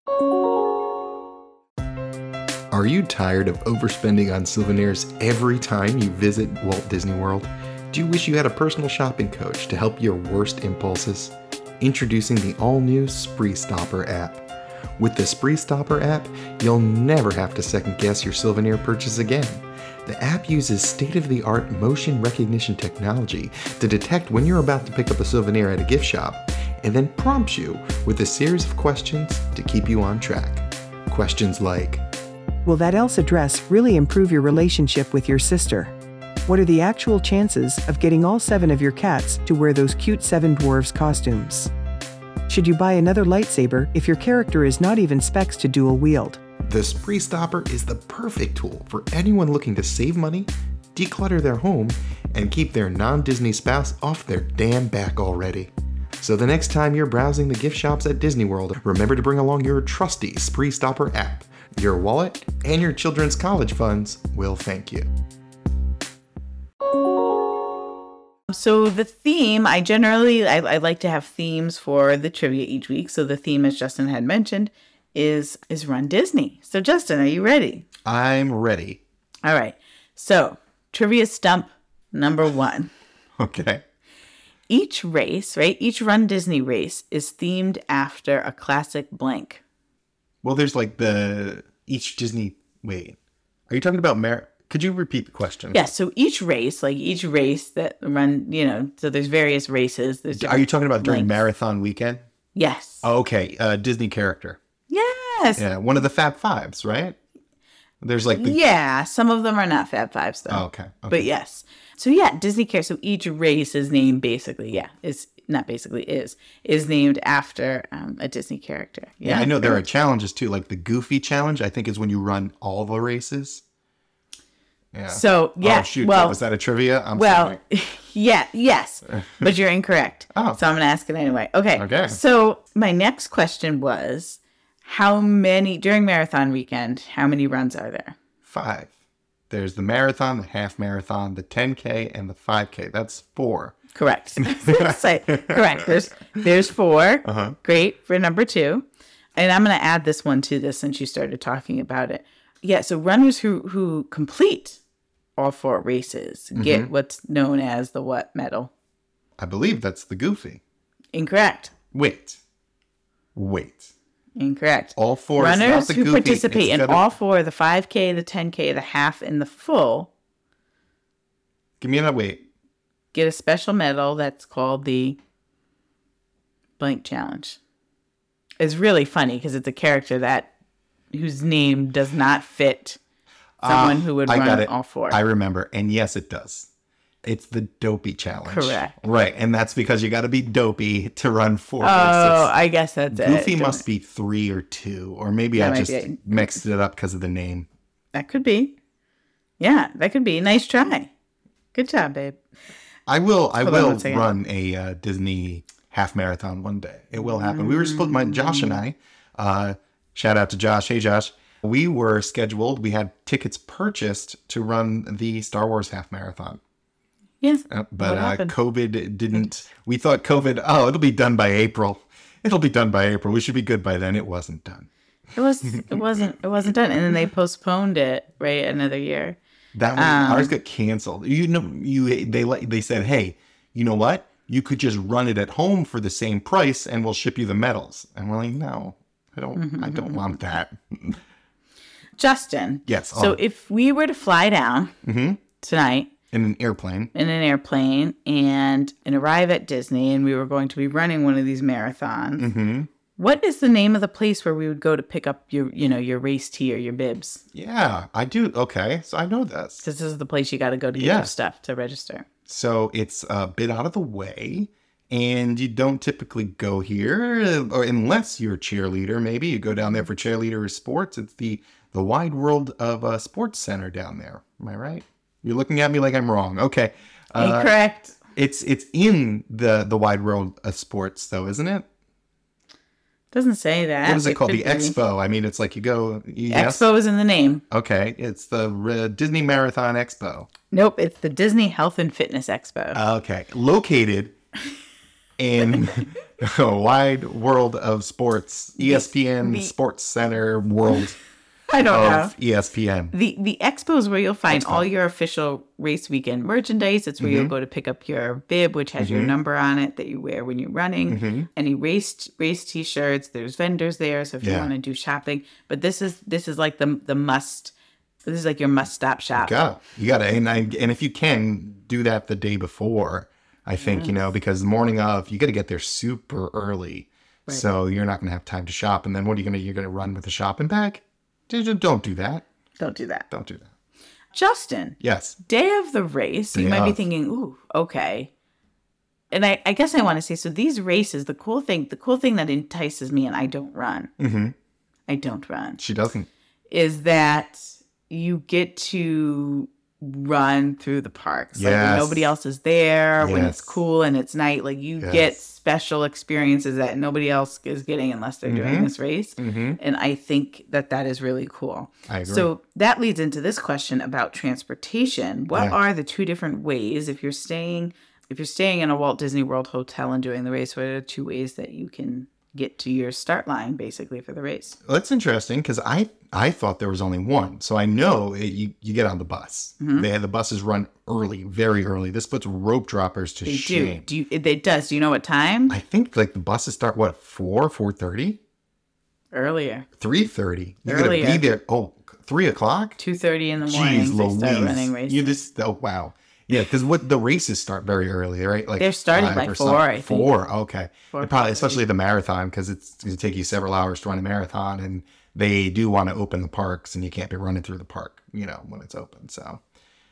Are you tired of overspending on souvenirs every time you visit Walt Disney World? Do you wish you had a personal shopping coach to help your worst impulses? Introducing the all-new Spree Stopper app. With the Spree Stopper app, you'll never have to second-guess your souvenir purchase again. The app uses state-of-the-art motion recognition technology to detect when you're about to pick up a souvenir at a gift shop, and then prompts you with a series of questions to keep you on track. Questions like, will that Elsa dress really improve your relationship with your sister? What are the actual chances of getting all 7 of your cats to wear those cute 7 dwarves costumes? Should you buy another lightsaber if your character is not even specs to dual wield? The Spree Stopper is the perfect tool for anyone looking to save money, declutter their home, and keep their non-Disney spouse off their damn back already. So the next time you're browsing the gift shops at Disney World, remember to bring along your trusty Spree Stopper app. Your wallet and your children's college funds will thank you. So the theme, I like to have themes for the trivia each week. So the theme, as Justin had mentioned, is Run Disney. So Justin, are you ready? I'm ready. All right. So trivia stump number 1. Okay. Each race, right? Each Run Disney race is themed after a classic blank. Well, there's like each Disney. Wait, are you talking about Could you repeat the question? Yeah. So each race that run, so there's various races. Are you talking about during blanks. marathon weekend? Yes. Oh, okay. Disney character. Yes. Yeah. One of the Fab Fives, right? There's like Yeah. Some of them are not Fab Fives though. Oh, okay. But yes. So yeah, Disney character. So each race is named is named after a Disney character. Yeah, I know there are challenges too. Like the Goofy challenge, I think, is when you run all the races. Yeah. So yeah. Oh, shoot. Well, was that a trivia? Yes, but you're incorrect. Oh. So I'm going to ask it anyway. Okay. So my next question was, during marathon weekend, how many runs are there? 5. There's the marathon, the half marathon, the 10K, and the 5K. That's 4. Correct. Correct. There's 4. Uh-huh. Great for number 2. And I'm going to add this one to this since you started talking about it. Yeah. So runners who complete all 4 races get what's known as the what medal? I believe that's the Goofy. Incorrect. Wait. Incorrect. All 4 runners is not the who Goofy. participate in all 4, the 5K, the 10K, the half, and the full, Give me another wait. get a special medal that's called the blank challenge. It's really funny because it's a character that whose name does not fit someone who would I got run it. all four. I remember. And yes, it does. It's the Dopey Challenge. Correct. Right. And that's because you got to be dopey to run 4 Oh, races. I guess that's it. Goofy must be 3 or 2. Or maybe That I might just be it. mixed it up because of the name. That could be. Yeah, that could be. Nice try. Good job, babe. I will on one second. run a Disney half marathon one day. It will happen. We were supposed, Josh and I, shout out to Josh. Hey, Josh. We were scheduled, we had tickets purchased to run the Star Wars half marathon. Yes. But What happened? COVID didn't, we thought COVID, it'll be done by April. It'll be done by April. We should be good by then. It wasn't done. It wasn't done. And then they postponed it, right, another year. That one, ours got canceled. They said, hey, you know what? You could just run it at home for the same price and we'll ship you the medals. And we're like, no, I don't want that. Justin. Yes. So if we were to fly down tonight in an airplane. in an airplane and arrive at Disney and we were going to be running one of these marathons, what is the name of the place where we would go to pick up your race tee or your bibs? Yeah, I do. Okay. So I know this. Because this is the place you got to go to get Yeah. your stuff to register. So it's a bit out of the way, and you don't typically go here, or unless you're a cheerleader. Maybe you go down there for cheerleader or sports. It's the Wide World of Sports Center down there. Am I right? You're looking at me like I'm wrong. Okay. Incorrect. It's in the Wide World of Sports, though, isn't it? Doesn't say that. What is it called? could The be. Expo. I mean, it's like you go. Yes. Expo is in the name. Okay. It's the Disney Marathon Expo. Nope, it's the Disney Health and Fitness Expo. Okay. Located in a Wide World of Sports, ESPN Sports Center World I don't know. of ESPN. The expo is where you'll find all your official race weekend merchandise. It's where you'll go to pick up your bib, which has your number on it that you wear when you're running. Any race t-shirts. There's vendors there, so if you Yeah. want to do shopping. But this is like the must. This is like your must stop shop. You gotta, and if you can do that the day before, I think because the morning of you got to get there super early, so you're not gonna have time to shop. And then what are you gonna? You're gonna run with a shopping bag? Don't do that. Don't do that. Don't do that. Justin, Yes. day of the race, you Day might be of. thinking, ooh, okay. And I guess I want to say, so these races, the cool thing that entices me, and I don't run. I don't run. She doesn't. Is that you get to run through the parks. Like when Yes. nobody else is there, when it's Yes. cool and it's night. Like you Yes. get special experiences that nobody else is getting unless they're doing this race. And I think that is really cool. I agree. So that leads into this question about transportation. What Yeah. are the two different ways if you're staying in a Walt Disney World hotel and doing the race? What are the two ways that you can get to your start line basically for the race? That's interesting because I thought there was only one. So I know you get on the bus. They had the buses run early, very early. This puts rope droppers to They shame. do. It does. Do you know what time? I think like the buses start 4:30, Earlier. 3:30. You gotta Earlier. be there. 3 o'clock. 2:30 in the morning. Jeez, They Louise. start running races. You just wow. Yeah, because the races start very early, right? Like They're starting 5 by or 4, something. I think. 4, okay. 4, Probably, especially the marathon, because it's going to take you several hours to run a marathon, and they do want to open the parks, and you can't be running through the park, when it's open. So,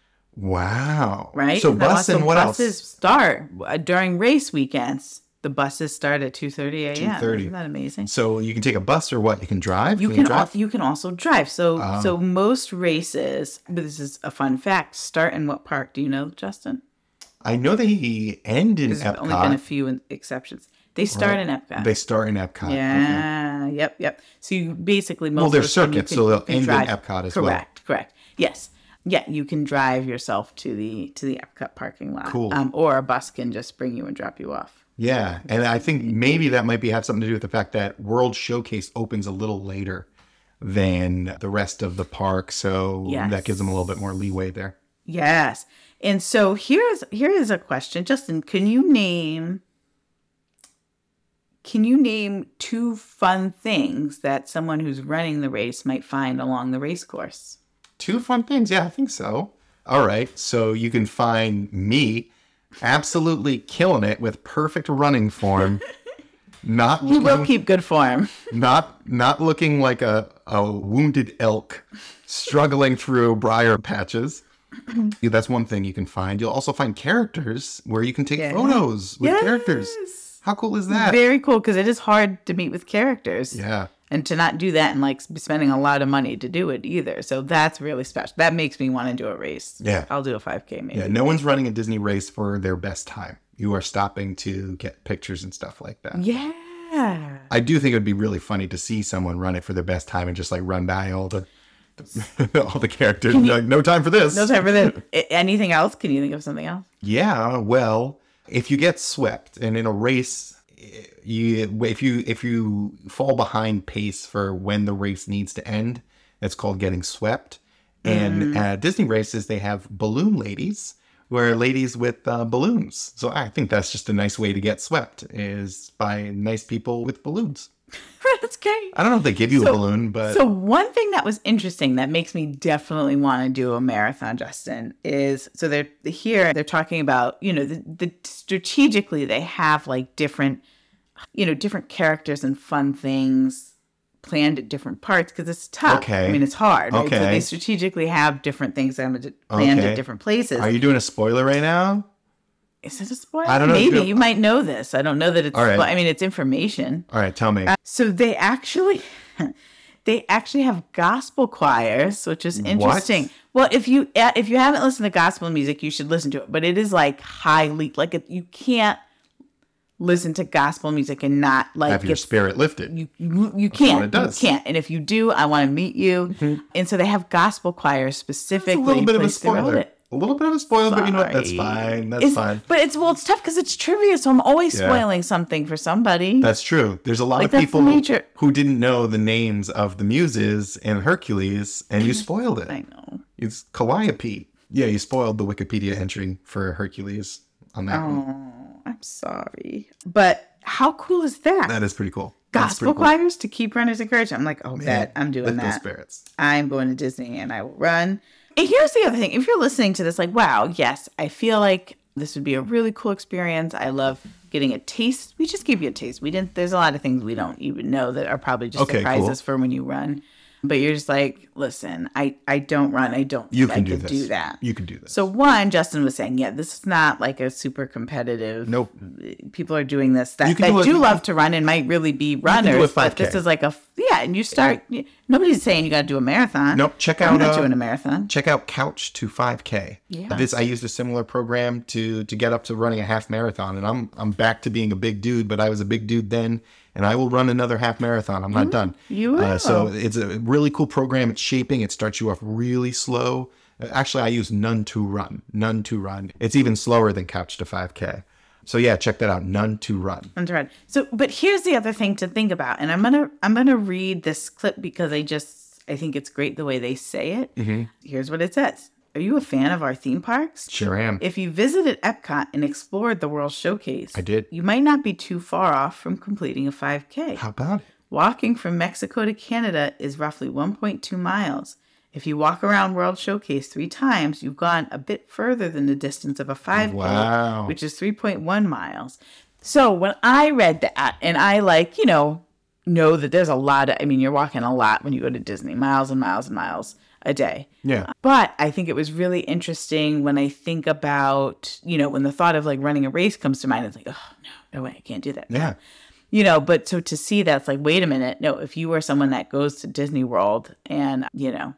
wow. Right? So bus and what buses else? start during race weekends. The buses start at 2:30 a.m. 2:30. Isn't that amazing? So you can take a bus or what? You can drive? You you can drive? you can also drive. So most races, but this is a fun fact, start in what park? Do you know, Justin? I know they end in There's Epcot. only been a few exceptions. They start in Epcot. They start in Epcot. Okay. Yeah. Yep. So you basically most Well, of the time you circuits, so they'll can end in drive. Epcot as well. Correct. Yes. Yeah, you can drive yourself to the Epcot parking lot. Cool. Or a bus can just bring you and drop you off. Yeah, and I think maybe that might have something to do with the fact that World Showcase opens a little later than the rest of the park, so Yes. that gives them a little bit more leeway there. Yes. And so here is a question. Justin, can you name two fun things that someone who's running the race might find along the race course? Two fun things, yeah, I think so. All right, so you can find me absolutely killing it with perfect running form Not He will looking, keep good form. not looking like a wounded elk struggling through briar patches. Yeah, that's one thing you can find. You'll also find characters where you can take Yeah. photos with Yes. characters. How cool is that? Very cool, because it is hard to meet with characters. Yeah. And to not do that and like be spending a lot of money to do it either. So that's really special. That makes me want to do a race. Yeah. I'll do a 5K maybe. Yeah, no one's running a Disney race for their best time. You are stopping to get pictures and stuff like that. Yeah. I do think it would be really funny to see someone run it for their best time and just like run by all the all the characters. Like, no time for this. No time for this. Anything else? Can you think of something else? Yeah, well, if you get swept and in a race, if you fall behind pace for when the race needs to end, it's called getting swept. And at Disney races, they have balloon ladies, where ladies with balloons. So I think that's just a nice way to get swept, is by nice people with balloons. That's great. I don't know if they give you a balloon, but So one thing that was interesting that makes me definitely want to do a marathon, Justin, is so they're talking about, the strategically they have like different characters and fun things planned at different parts because it's tough. Okay. I mean, it's hard. Right? So Okay. they strategically have different things planned Okay. at different places. are you doing a spoiler right now? Is it a spoiler? I don't know if Maybe you- you might know this. I don't know that it's. All right. I mean, it's information. All right, tell me. So they actually have gospel choirs, which is interesting. Well, if you haven't listened to gospel music, you should listen to it. But it is like highly you can't listen to gospel music and not like Have your spirit lifted. you can't. it does. You can't. And if you do, I want to meet you. And so they have gospel choirs It's specifically. a little bit of a placed throughout spoiler. it. A little bit of a spoiler, but you know what? That's Sorry. fine. That's fine. But it's tough because it's trivia, so I'm always Yeah. spoiling something for somebody. That's true. There's a lot of that's people major. who didn't know the names of the muses and Hercules, and you spoiled it. I know. It's Calliope. Yeah, you spoiled the Wikipedia entry for Hercules on that one. Oh, I'm sorry. But how cool is that? That is pretty cool. That's Gospel pretty cool. choirs to keep runners encouraged. I'm like, bet I'm doing Lift those that. spirits. I'm going to Disney and I will run. And here's the other thing. If you're listening to this, like, wow, yes, I feel like this would be a really cool experience. I love getting a taste. We just gave you a taste. There's a lot of things we don't even know that are probably just Okay, surprises cool. for when you run. But you're just like, listen, I don't run. I don't You think can I do could this. do that. You can do this. So one, Justin was saying, yeah, this is not like a super competitive. Nope. People are doing this that You can do it- do love to run and might really be do a runners, but 5K. this is like and you start. Nobody's saying you got to do a marathon. Nope. Check I'm out not doing a marathon. check out Couch to 5K. Yeah. I used a similar program to get up to running a half marathon, and I'm back to being a big dude, but I was a big dude then, and I will run another half marathon. I'm not done. you will. So it's a really cool program. It's shaping. It starts you off really slow. Actually, I use None to Run. None to Run. It's even slower than Couch to 5K. So yeah, check that out. None to Run. Underread. So, but here's the other thing to think about, and I'm gonna read this clip because I think it's great the way they say it. Mm-hmm. Here's what it says. Are you a fan of our theme parks? Sure am. If you visited Epcot and explored the World Showcase, I did. You might not be too far off from completing a 5K. How about it? Walking from Mexico to Canada is roughly 1.2 miles. If you walk around World Showcase 3 times, you've gone a bit further than the distance of a 5K, Wow. which is 3.1 miles. So when I read that, and I know that there's a lot of, you're walking a lot when you go to Disney, miles and miles and miles a day. Yeah. But I think it was really interesting when I think about, when the thought of like running a race comes to mind, it's like, oh, no way, I can't do that. Yeah. But so to see that, it's like, wait a minute. No, if you are someone that goes to Disney World and,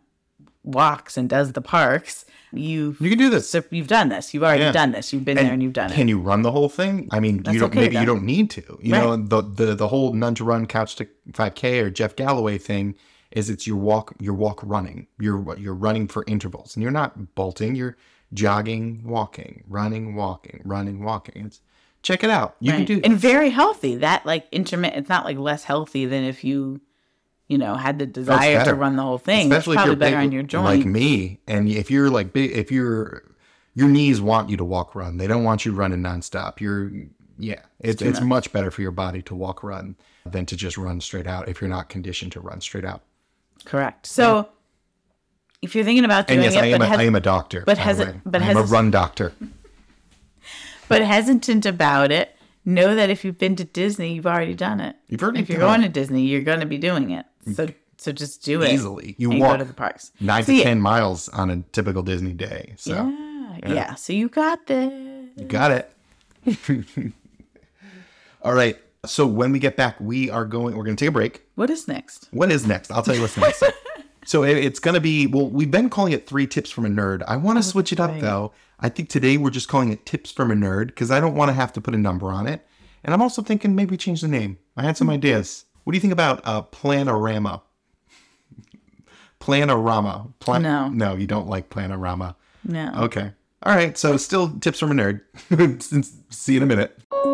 walks and does the parks, you can do this. So you've done this. You've already Yeah. done this. You've been there and you've done Can it. you run the whole thing? That's you don't. okay, Maybe though. you don't need to. You Right. know, the whole None to Run Couch to 5K or Jeff Galloway thing is it's your walk running. You're running for intervals, and you're not bolting. You're jogging, walking, running, walking, running, walking. Check it out. You can Right. do it. And very healthy. That like intermittent. It's not like less healthy than if you, had the desire to better. run the whole thing. Especially it's if probably you're better big on your joint. like me, and if you're like big, if your knees want you to walk run, they don't want you running nonstop. It's much better for your body to walk run than to just run straight out if you're not conditioned to run straight out. Correct. So if you're thinking about doing And yes, it, I am a doctor. but by has the it- way. but I'm has a it- run doctor. but hesitant about it, know that if you've been to Disney, you've already done it. You've already if you're done going it. to Disney, you're going to be doing it. So just do it Easily. You and walk go to the parks. 9 So to yeah. 10 miles on a typical Disney day. So Yeah. So you got this. you got it. All right. So when we get back, we're going to take a break. What is next? What is next? I'll tell you what's next. So it's going to be, well, we've been calling it 3 Tips from a Nerd. I want to switch it up, right. though. I think today we're just calling it Tips from a Nerd because I don't want to have to put a number on it. And I'm also thinking maybe change the name. I had some ideas. What do you think about Planorama? Planorama. No. No, you don't like Planorama. No. Okay. All right. So still Tips from a Nerd. See you in a minute.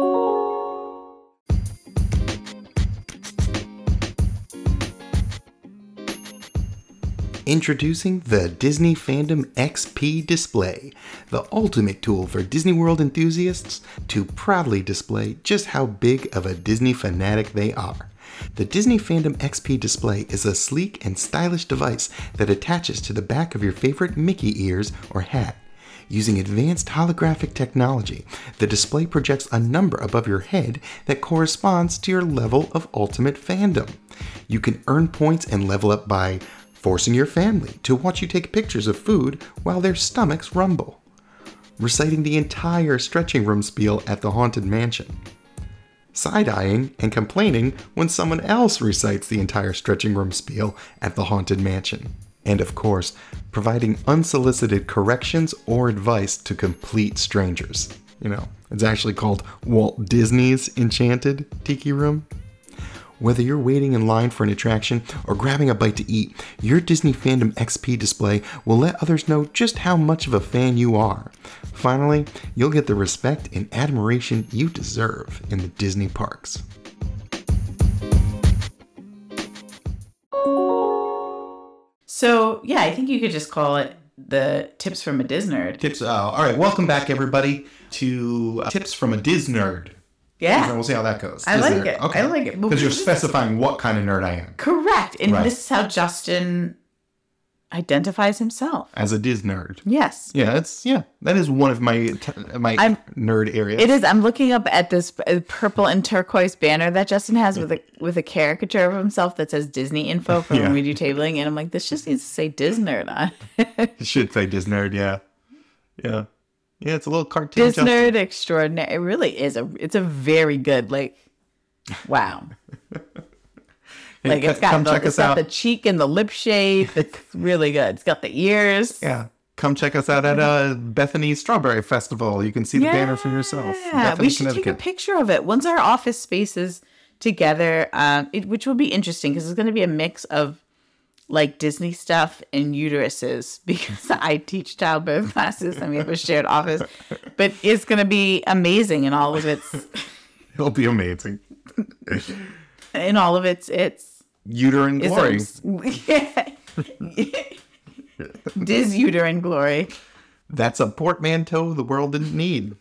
Introducing the Disney Fandom XP Display, the ultimate tool for Disney World enthusiasts to proudly display just how big of a Disney fanatic they are. The Disney Fandom XP Display is a sleek and stylish device that attaches to the back of your favorite Mickey ears or hat. Using advanced holographic technology, the display projects a number above your head that corresponds to your level of ultimate fandom. You can earn points and level up by forcing your family to watch you take pictures of food while their stomachs rumble, reciting the entire stretching room spiel at the Haunted Mansion, side-eyeing and complaining when someone else recites the entire stretching room spiel at the Haunted Mansion, and of course, providing unsolicited corrections or advice to complete strangers. You know, it's actually called Walt Disney's Enchanted Tiki Room. Whether you're waiting in line for an attraction or grabbing a bite to eat, your Disney Fandom XP display will let others know just how much of a fan you are. Finally, you'll get the respect and admiration you deserve in the Disney parks. So, yeah, I think you could just call it the Tips from a Disnerd. Tips. All right, welcome back, everybody, to Tips from a Disnerd. Yeah. We'll see how that goes. I like Disnerd. it. Okay. I like it. Because you're specifying what kind of nerd I am. Correct. And Right. this is how Justin identifies himself. As a Disnerd. Yes. Yeah, that is one of my nerd areas. It is. I'm looking up at this purple and turquoise banner that Justin has with a caricature of himself that says Disney info for when we do tabling. And I'm like, this just needs to say Disnerd on it. It should say Disnerd, yeah. Yeah. Yeah, it's a little cartoon. Disnerd extraordinary. It really is. It's a very good, wow. Hey, It's got, come check us out. the cheek and the lip shape. It's really good. It's got the ears. Yeah. Come check us out at Bethany Strawberry Festival. You can see the banner for yourself. Yeah, Bethany, we should take a picture of it once our office space is together, which will be interesting because it's going to be a mix of Disney stuff and uteruses because I teach childbirth classes and we have a shared office. But it's going to be amazing in all of its. It'll be amazing. In all of its Uterine glory. Yeah. Diz uterine glory. That's a portmanteau the world didn't need.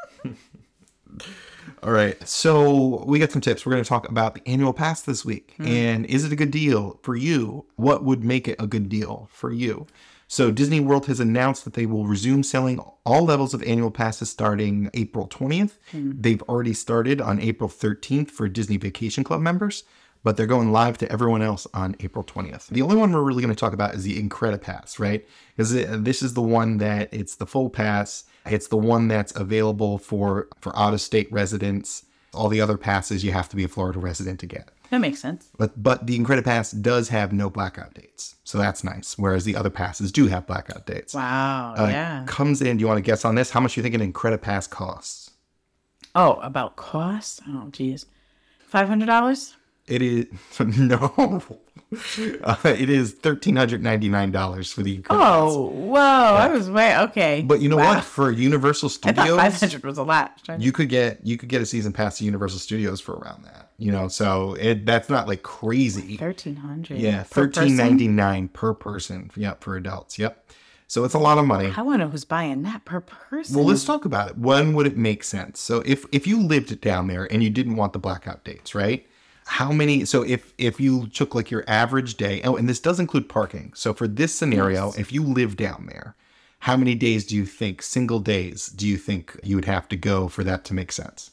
All right, so we got some tips. We're going to talk about the annual pass this week. And is it a good deal for you? What would make it a good deal for you? So Disney World has announced that they will resume selling all levels of annual passes starting April 20th. They've already started on April 13th for Disney Vacation Club members, but they're going live to everyone else on April 20th. The only one we're really going to talk about is the Incredipass, right? Because this is the one that it's the full pass. It's the one that's available for out-of-state residents. All the other passes you have to be a Florida resident to get. That makes sense. But the Incredipass does have no blackout dates, so that's nice. Whereas the other passes do have blackout dates. Wow. Yeah. Comes in. Do you want to guess on this? How much do you think an Incredipass costs? Oh, about cost? Oh, geez. $500? It is no. It is $1,399 for the Incredipass. Oh, whoa! I was way okay. But you know Wow. what? For Universal I thought Studios, 500 was a lot. you could get a season pass to Universal Studios for around that. So that's not crazy. 1,300. Yeah, per person? $1,399 per person. Yep, for adults. Yep. So it's a lot of money. I wonder who's buying that per person. Well, let's talk about it. When would it make sense? So if you lived down there and you didn't want the blackout dates, right? How many? So if you took your average day, and this does include parking. So for this scenario, if you live down there, how many days do you think, single days, do you think you would have to go for that to make sense?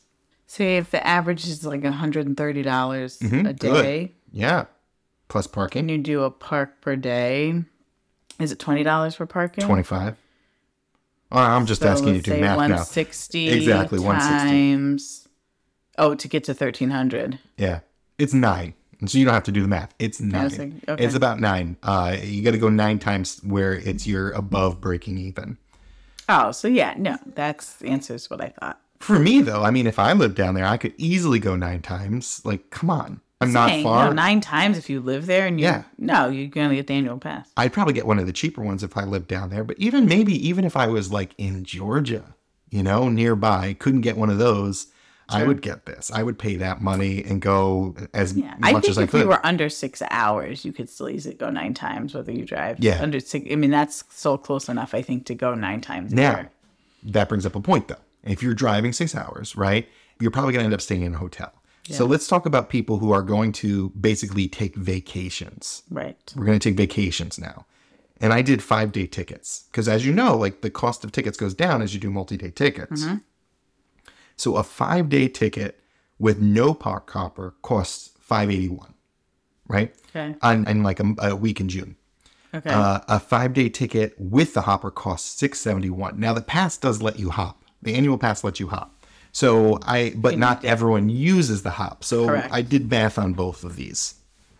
Say if the average is like $130 a day, Good. Yeah. Plus and parking, you do a park per day, is it $20 for parking? 25. Oh, I'm just So asking you let's to do say math now. 160 Exactly, 160. times. Oh, to get to 1,300. Yeah. It's 9. And so you don't have to do the math. It's 9. was like, okay. It's about 9. You got to go 9 times where you're above breaking even. Oh, so yeah, no, that's answers what I thought. For me, though, I mean, if I lived down there, I could easily go 9 times. Like, come on. I'm not Dang, far. No, 9 times if you live there, and Yeah. no, you're gonna get the annual pass. I'd probably get one of the cheaper ones if I lived down there. But even if I was like in Georgia, nearby, couldn't get one of those, I would get this. I would pay that money and go as Yeah, I much think as I if could. you were under 6 hours, you could still easily go 9 times, whether you drive. Yeah. Under 6. I mean, that's so close enough, I think, to go 9 times. a Now, year. that brings up a point, though. If you're driving 6 hours, right, you're probably going to end up staying in a hotel. So let's talk about people who are going to basically take vacations. Right. We're going to take vacations now. And I did 5-day tickets because, as you know, like the cost of tickets goes down as you do multi-day tickets. So a 5-day ticket with no park hopper costs $581, right? Okay. On like a week in June. Okay. A 5-day ticket with the hopper costs $671. Now the pass does let you hop. The annual pass lets you hop. So but not everyone uses the hop. So Correct. I did math on both of these.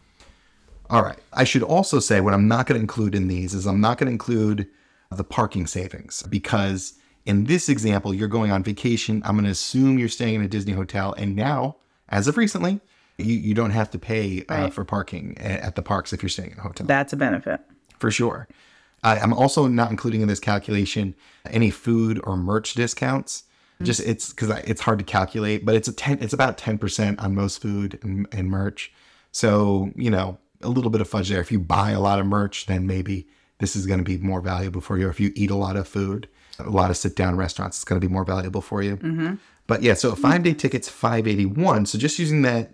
All right. I should also say what I'm not going to include in these is I'm not going to include the parking savings because in this example, you're going on vacation. I'm going to assume you're staying in a Disney hotel. And now, as of recently, you don't have to pay Right. for parking at the parks if you're staying in a hotel. That's a benefit. For sure. I'm also not including in this calculation any food or merch discounts. Just it's because it's hard to calculate, but it's about 10% on most food and merch. So, a little bit of fudge there. If you buy a lot of merch, then maybe this is going to be more valuable for you. If you eat a lot of food, a lot of sit down restaurants, it's going to be more valuable for you. But yeah, so a 5-day ticket's $581. So just using that,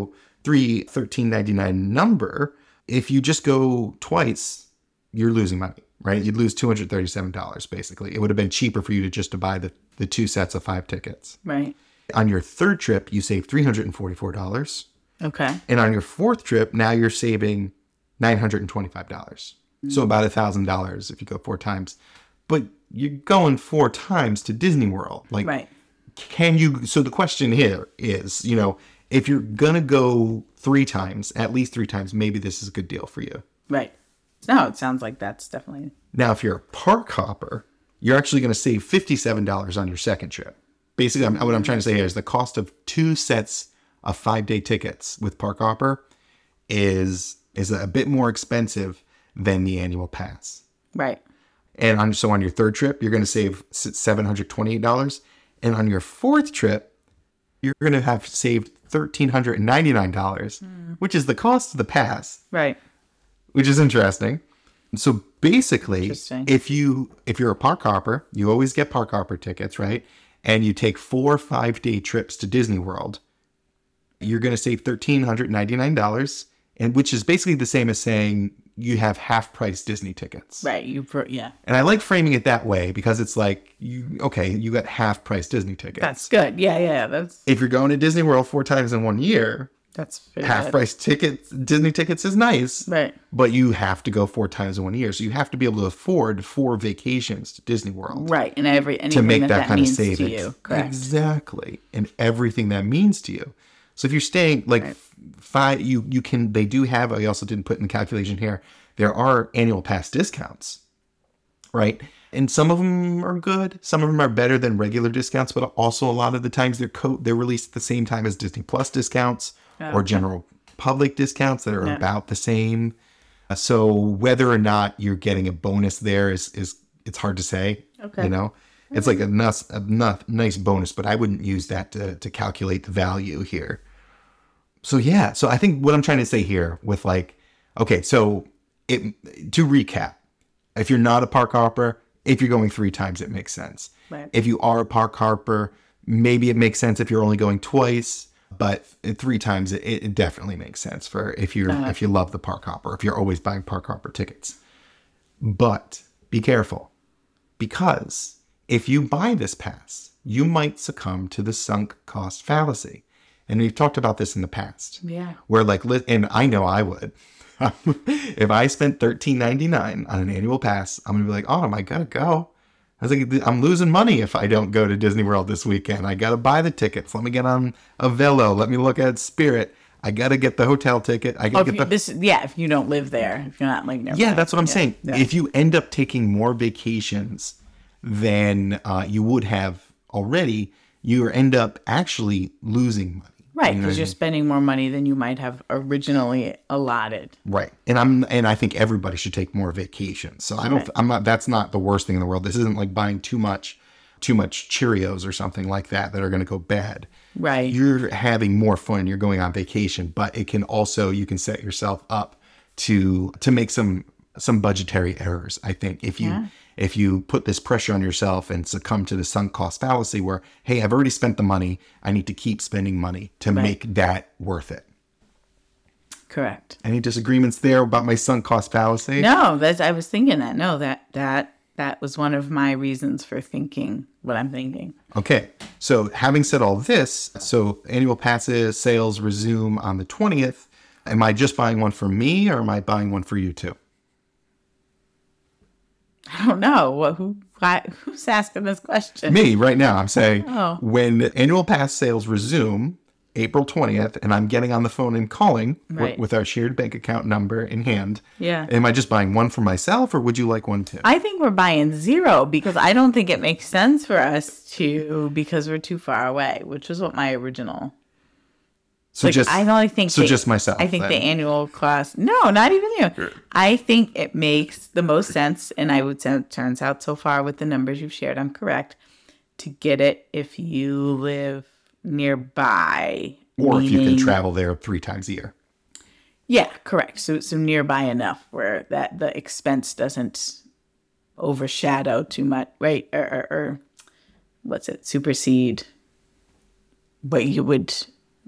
$13.99 number, if you just go twice, you're losing money, right? You'd lose $237 basically. It would have been cheaper for you to buy the 2 sets of 5 tickets. Right. On your third trip, you save $344. Okay. And on your fourth trip, now you're saving $925. So about $1,000 if you go 4 times. But you're going 4 times to Disney World. Like, Right. so the question here is, if you're going to go 3 times, at least 3 times, maybe this is a good deal for you. Right. No, it sounds like that's definitely. Now, if you're a park hopper, you're actually going to save $57 on your second trip. Basically, what I'm trying to say here is the cost of 2 sets of 5-day tickets with park hopper is a bit more expensive than the annual pass. Right. And on your third trip, you're going to save $728. And on your fourth trip, you're going to have saved $1,399, which is the cost of the pass, Right. which is interesting. So basically, Interesting. if you're a park hopper, you always get park hopper tickets, right? And you take 4 5-day trips to Disney World, you're going to save $1,399, and which is basically the same as saying you have half-price Disney tickets. Right. Yeah. And I like framing it that way because it's like, you got half-price Disney tickets. That's good. Yeah. That's If you're going to Disney World 4 times in 1 year, very half-price tickets, Disney tickets is nice. Right. But you have to go 4 times in 1 year. So you have to be able to afford 4 vacations to Disney World. Right. And anything To make that kind of means savings. to you. Correct. Exactly. And everything that means to you. So if you're staying like Right. 5, you can, they do have, I also didn't put in the calculation here, there are annual pass discounts, right? And some of them are good. Some of them are better than regular discounts, but also a lot of the times they're released at the same time as Disney Plus discounts or general public discounts that are about the same. So whether or not you're getting a bonus there is it's hard to say. Okay. It's like a nice bonus, but I wouldn't use that to calculate the value here. So yeah, so I think what I'm trying to say here with to recap, if you're not a park hopper, if you're going 3 times, it makes sense. Right. If you are a park hopper, maybe it makes sense if you're only going twice, but 3 times it definitely makes sense for if you love the park hopper, if you're always buying park hopper tickets. But be careful, because if you buy this pass you might succumb to the sunk cost fallacy. And we've talked about this in the past. Yeah. Where and I know I would. If I spent $13.99 on an annual pass, I'm going to be like, oh, am I going to go? I was like, I'm losing money if I don't go to Disney World this weekend. I got to buy the tickets. Let me get on a Velo. Let me look at Spirit. I got to get the hotel ticket. I got to get if you don't live there, if you're not like nearby. Yeah, that's what I'm saying. Yeah. If you end up taking more vacations than you would have already, you end up actually losing money. Right, because you're spending more money than you might have originally allotted. Right, and I think everybody should take more vacations. So I'm not. That's not the worst thing in the world. This isn't like buying too much Cheerios or something like that are going to go bad. Right, you're having more fun. You're going on vacation, but it can also, you can set yourself up to make some budgetary errors. I think if you put this pressure on yourself and succumb to the sunk cost fallacy where, hey, I've already spent the money, I need to keep spending money to make that worth it. Correct. Any disagreements there about my sunk cost fallacy? No, I was thinking that. No, that was one of my reasons for thinking what I'm thinking. Okay. So having said all this, so annual passes sales resume on the 20th. Am I just buying one for me or am I buying one for you too? I don't know. Who's asking this question? Me right now. I'm saying when annual pass sales resume April 20th and I'm getting on the phone and calling with our shared bank account number in hand. Yeah. Am I just buying one for myself or would you like one too? I think we're buying 0 because I don't think it makes sense for us to, because we're too far away, which was what my original. So just myself. I think the annual cost. No, not even you. I think it makes the most sense, and I would say it turns out so far with the numbers you've shared, I'm correct, to get it if you live nearby. Or if you can travel there 3 times a year. Yeah, correct. So nearby enough where that the expense doesn't overshadow too much, right? Or what's it? Supersede what you would.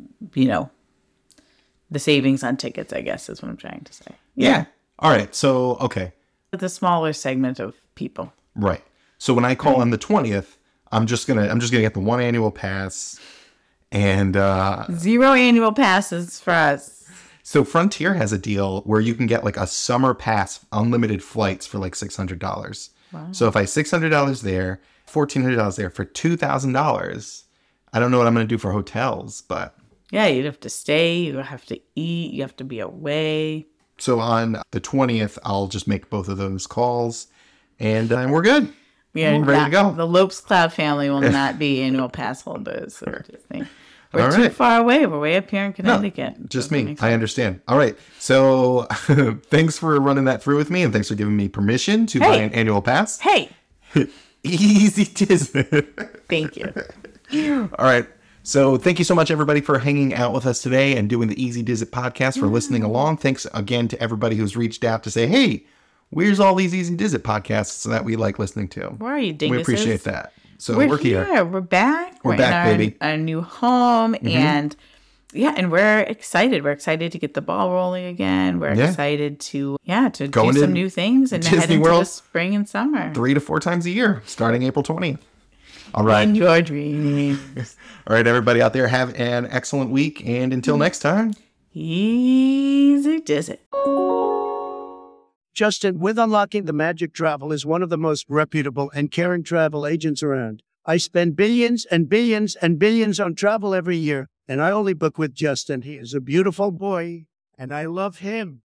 The savings on tickets, I guess, is what I'm trying to say. Yeah. All right. So, okay. The smaller segment of people. Right. So when I call on the 20th, I'm just gonna get the one annual pass and 0 annual passes for us. So Frontier has a deal where you can get like a summer pass, unlimited flights for like $600. Wow. So if I $600 there, $1,400 there for $2,000, I don't know what I'm going to do for hotels, but... Yeah, you'd have to stay, you have to eat, you have to be away. So on the 20th, I'll just make both of those calls, and we're good. We're ready to go. The Lopes Cloud family will not be annual pass holders of Disney. We're All too right. far away. We're way up here in Connecticut. No, just me. I understand. All right. So thanks for running that through with me, and thanks for giving me permission to buy an annual pass. Hey! Easy Disney. Thank you. All right. So thank you so much, everybody, for hanging out with us today and doing the Easy Dizit podcast, for listening along. Thanks again to everybody who's reached out to say, hey, where's all these Easy Dizit podcasts that we like listening to? Where are you, dinguses? We appreciate that. So we're here. We're back. We're back, in baby. Our new home. And and we're excited. We're excited to get the ball rolling again. We're excited to do some new things and head into the spring and summer. 3 to 4 times a year, starting April 20th. All right. In your dreams. All right, everybody out there, have an excellent week. And until next time, Easy Dizit. Justin with Unlocking the Magic Travel is one of the most reputable and caring travel agents around. I spend billions and billions and billions on travel every year, and I only book with Justin. He is a beautiful boy, and I love him.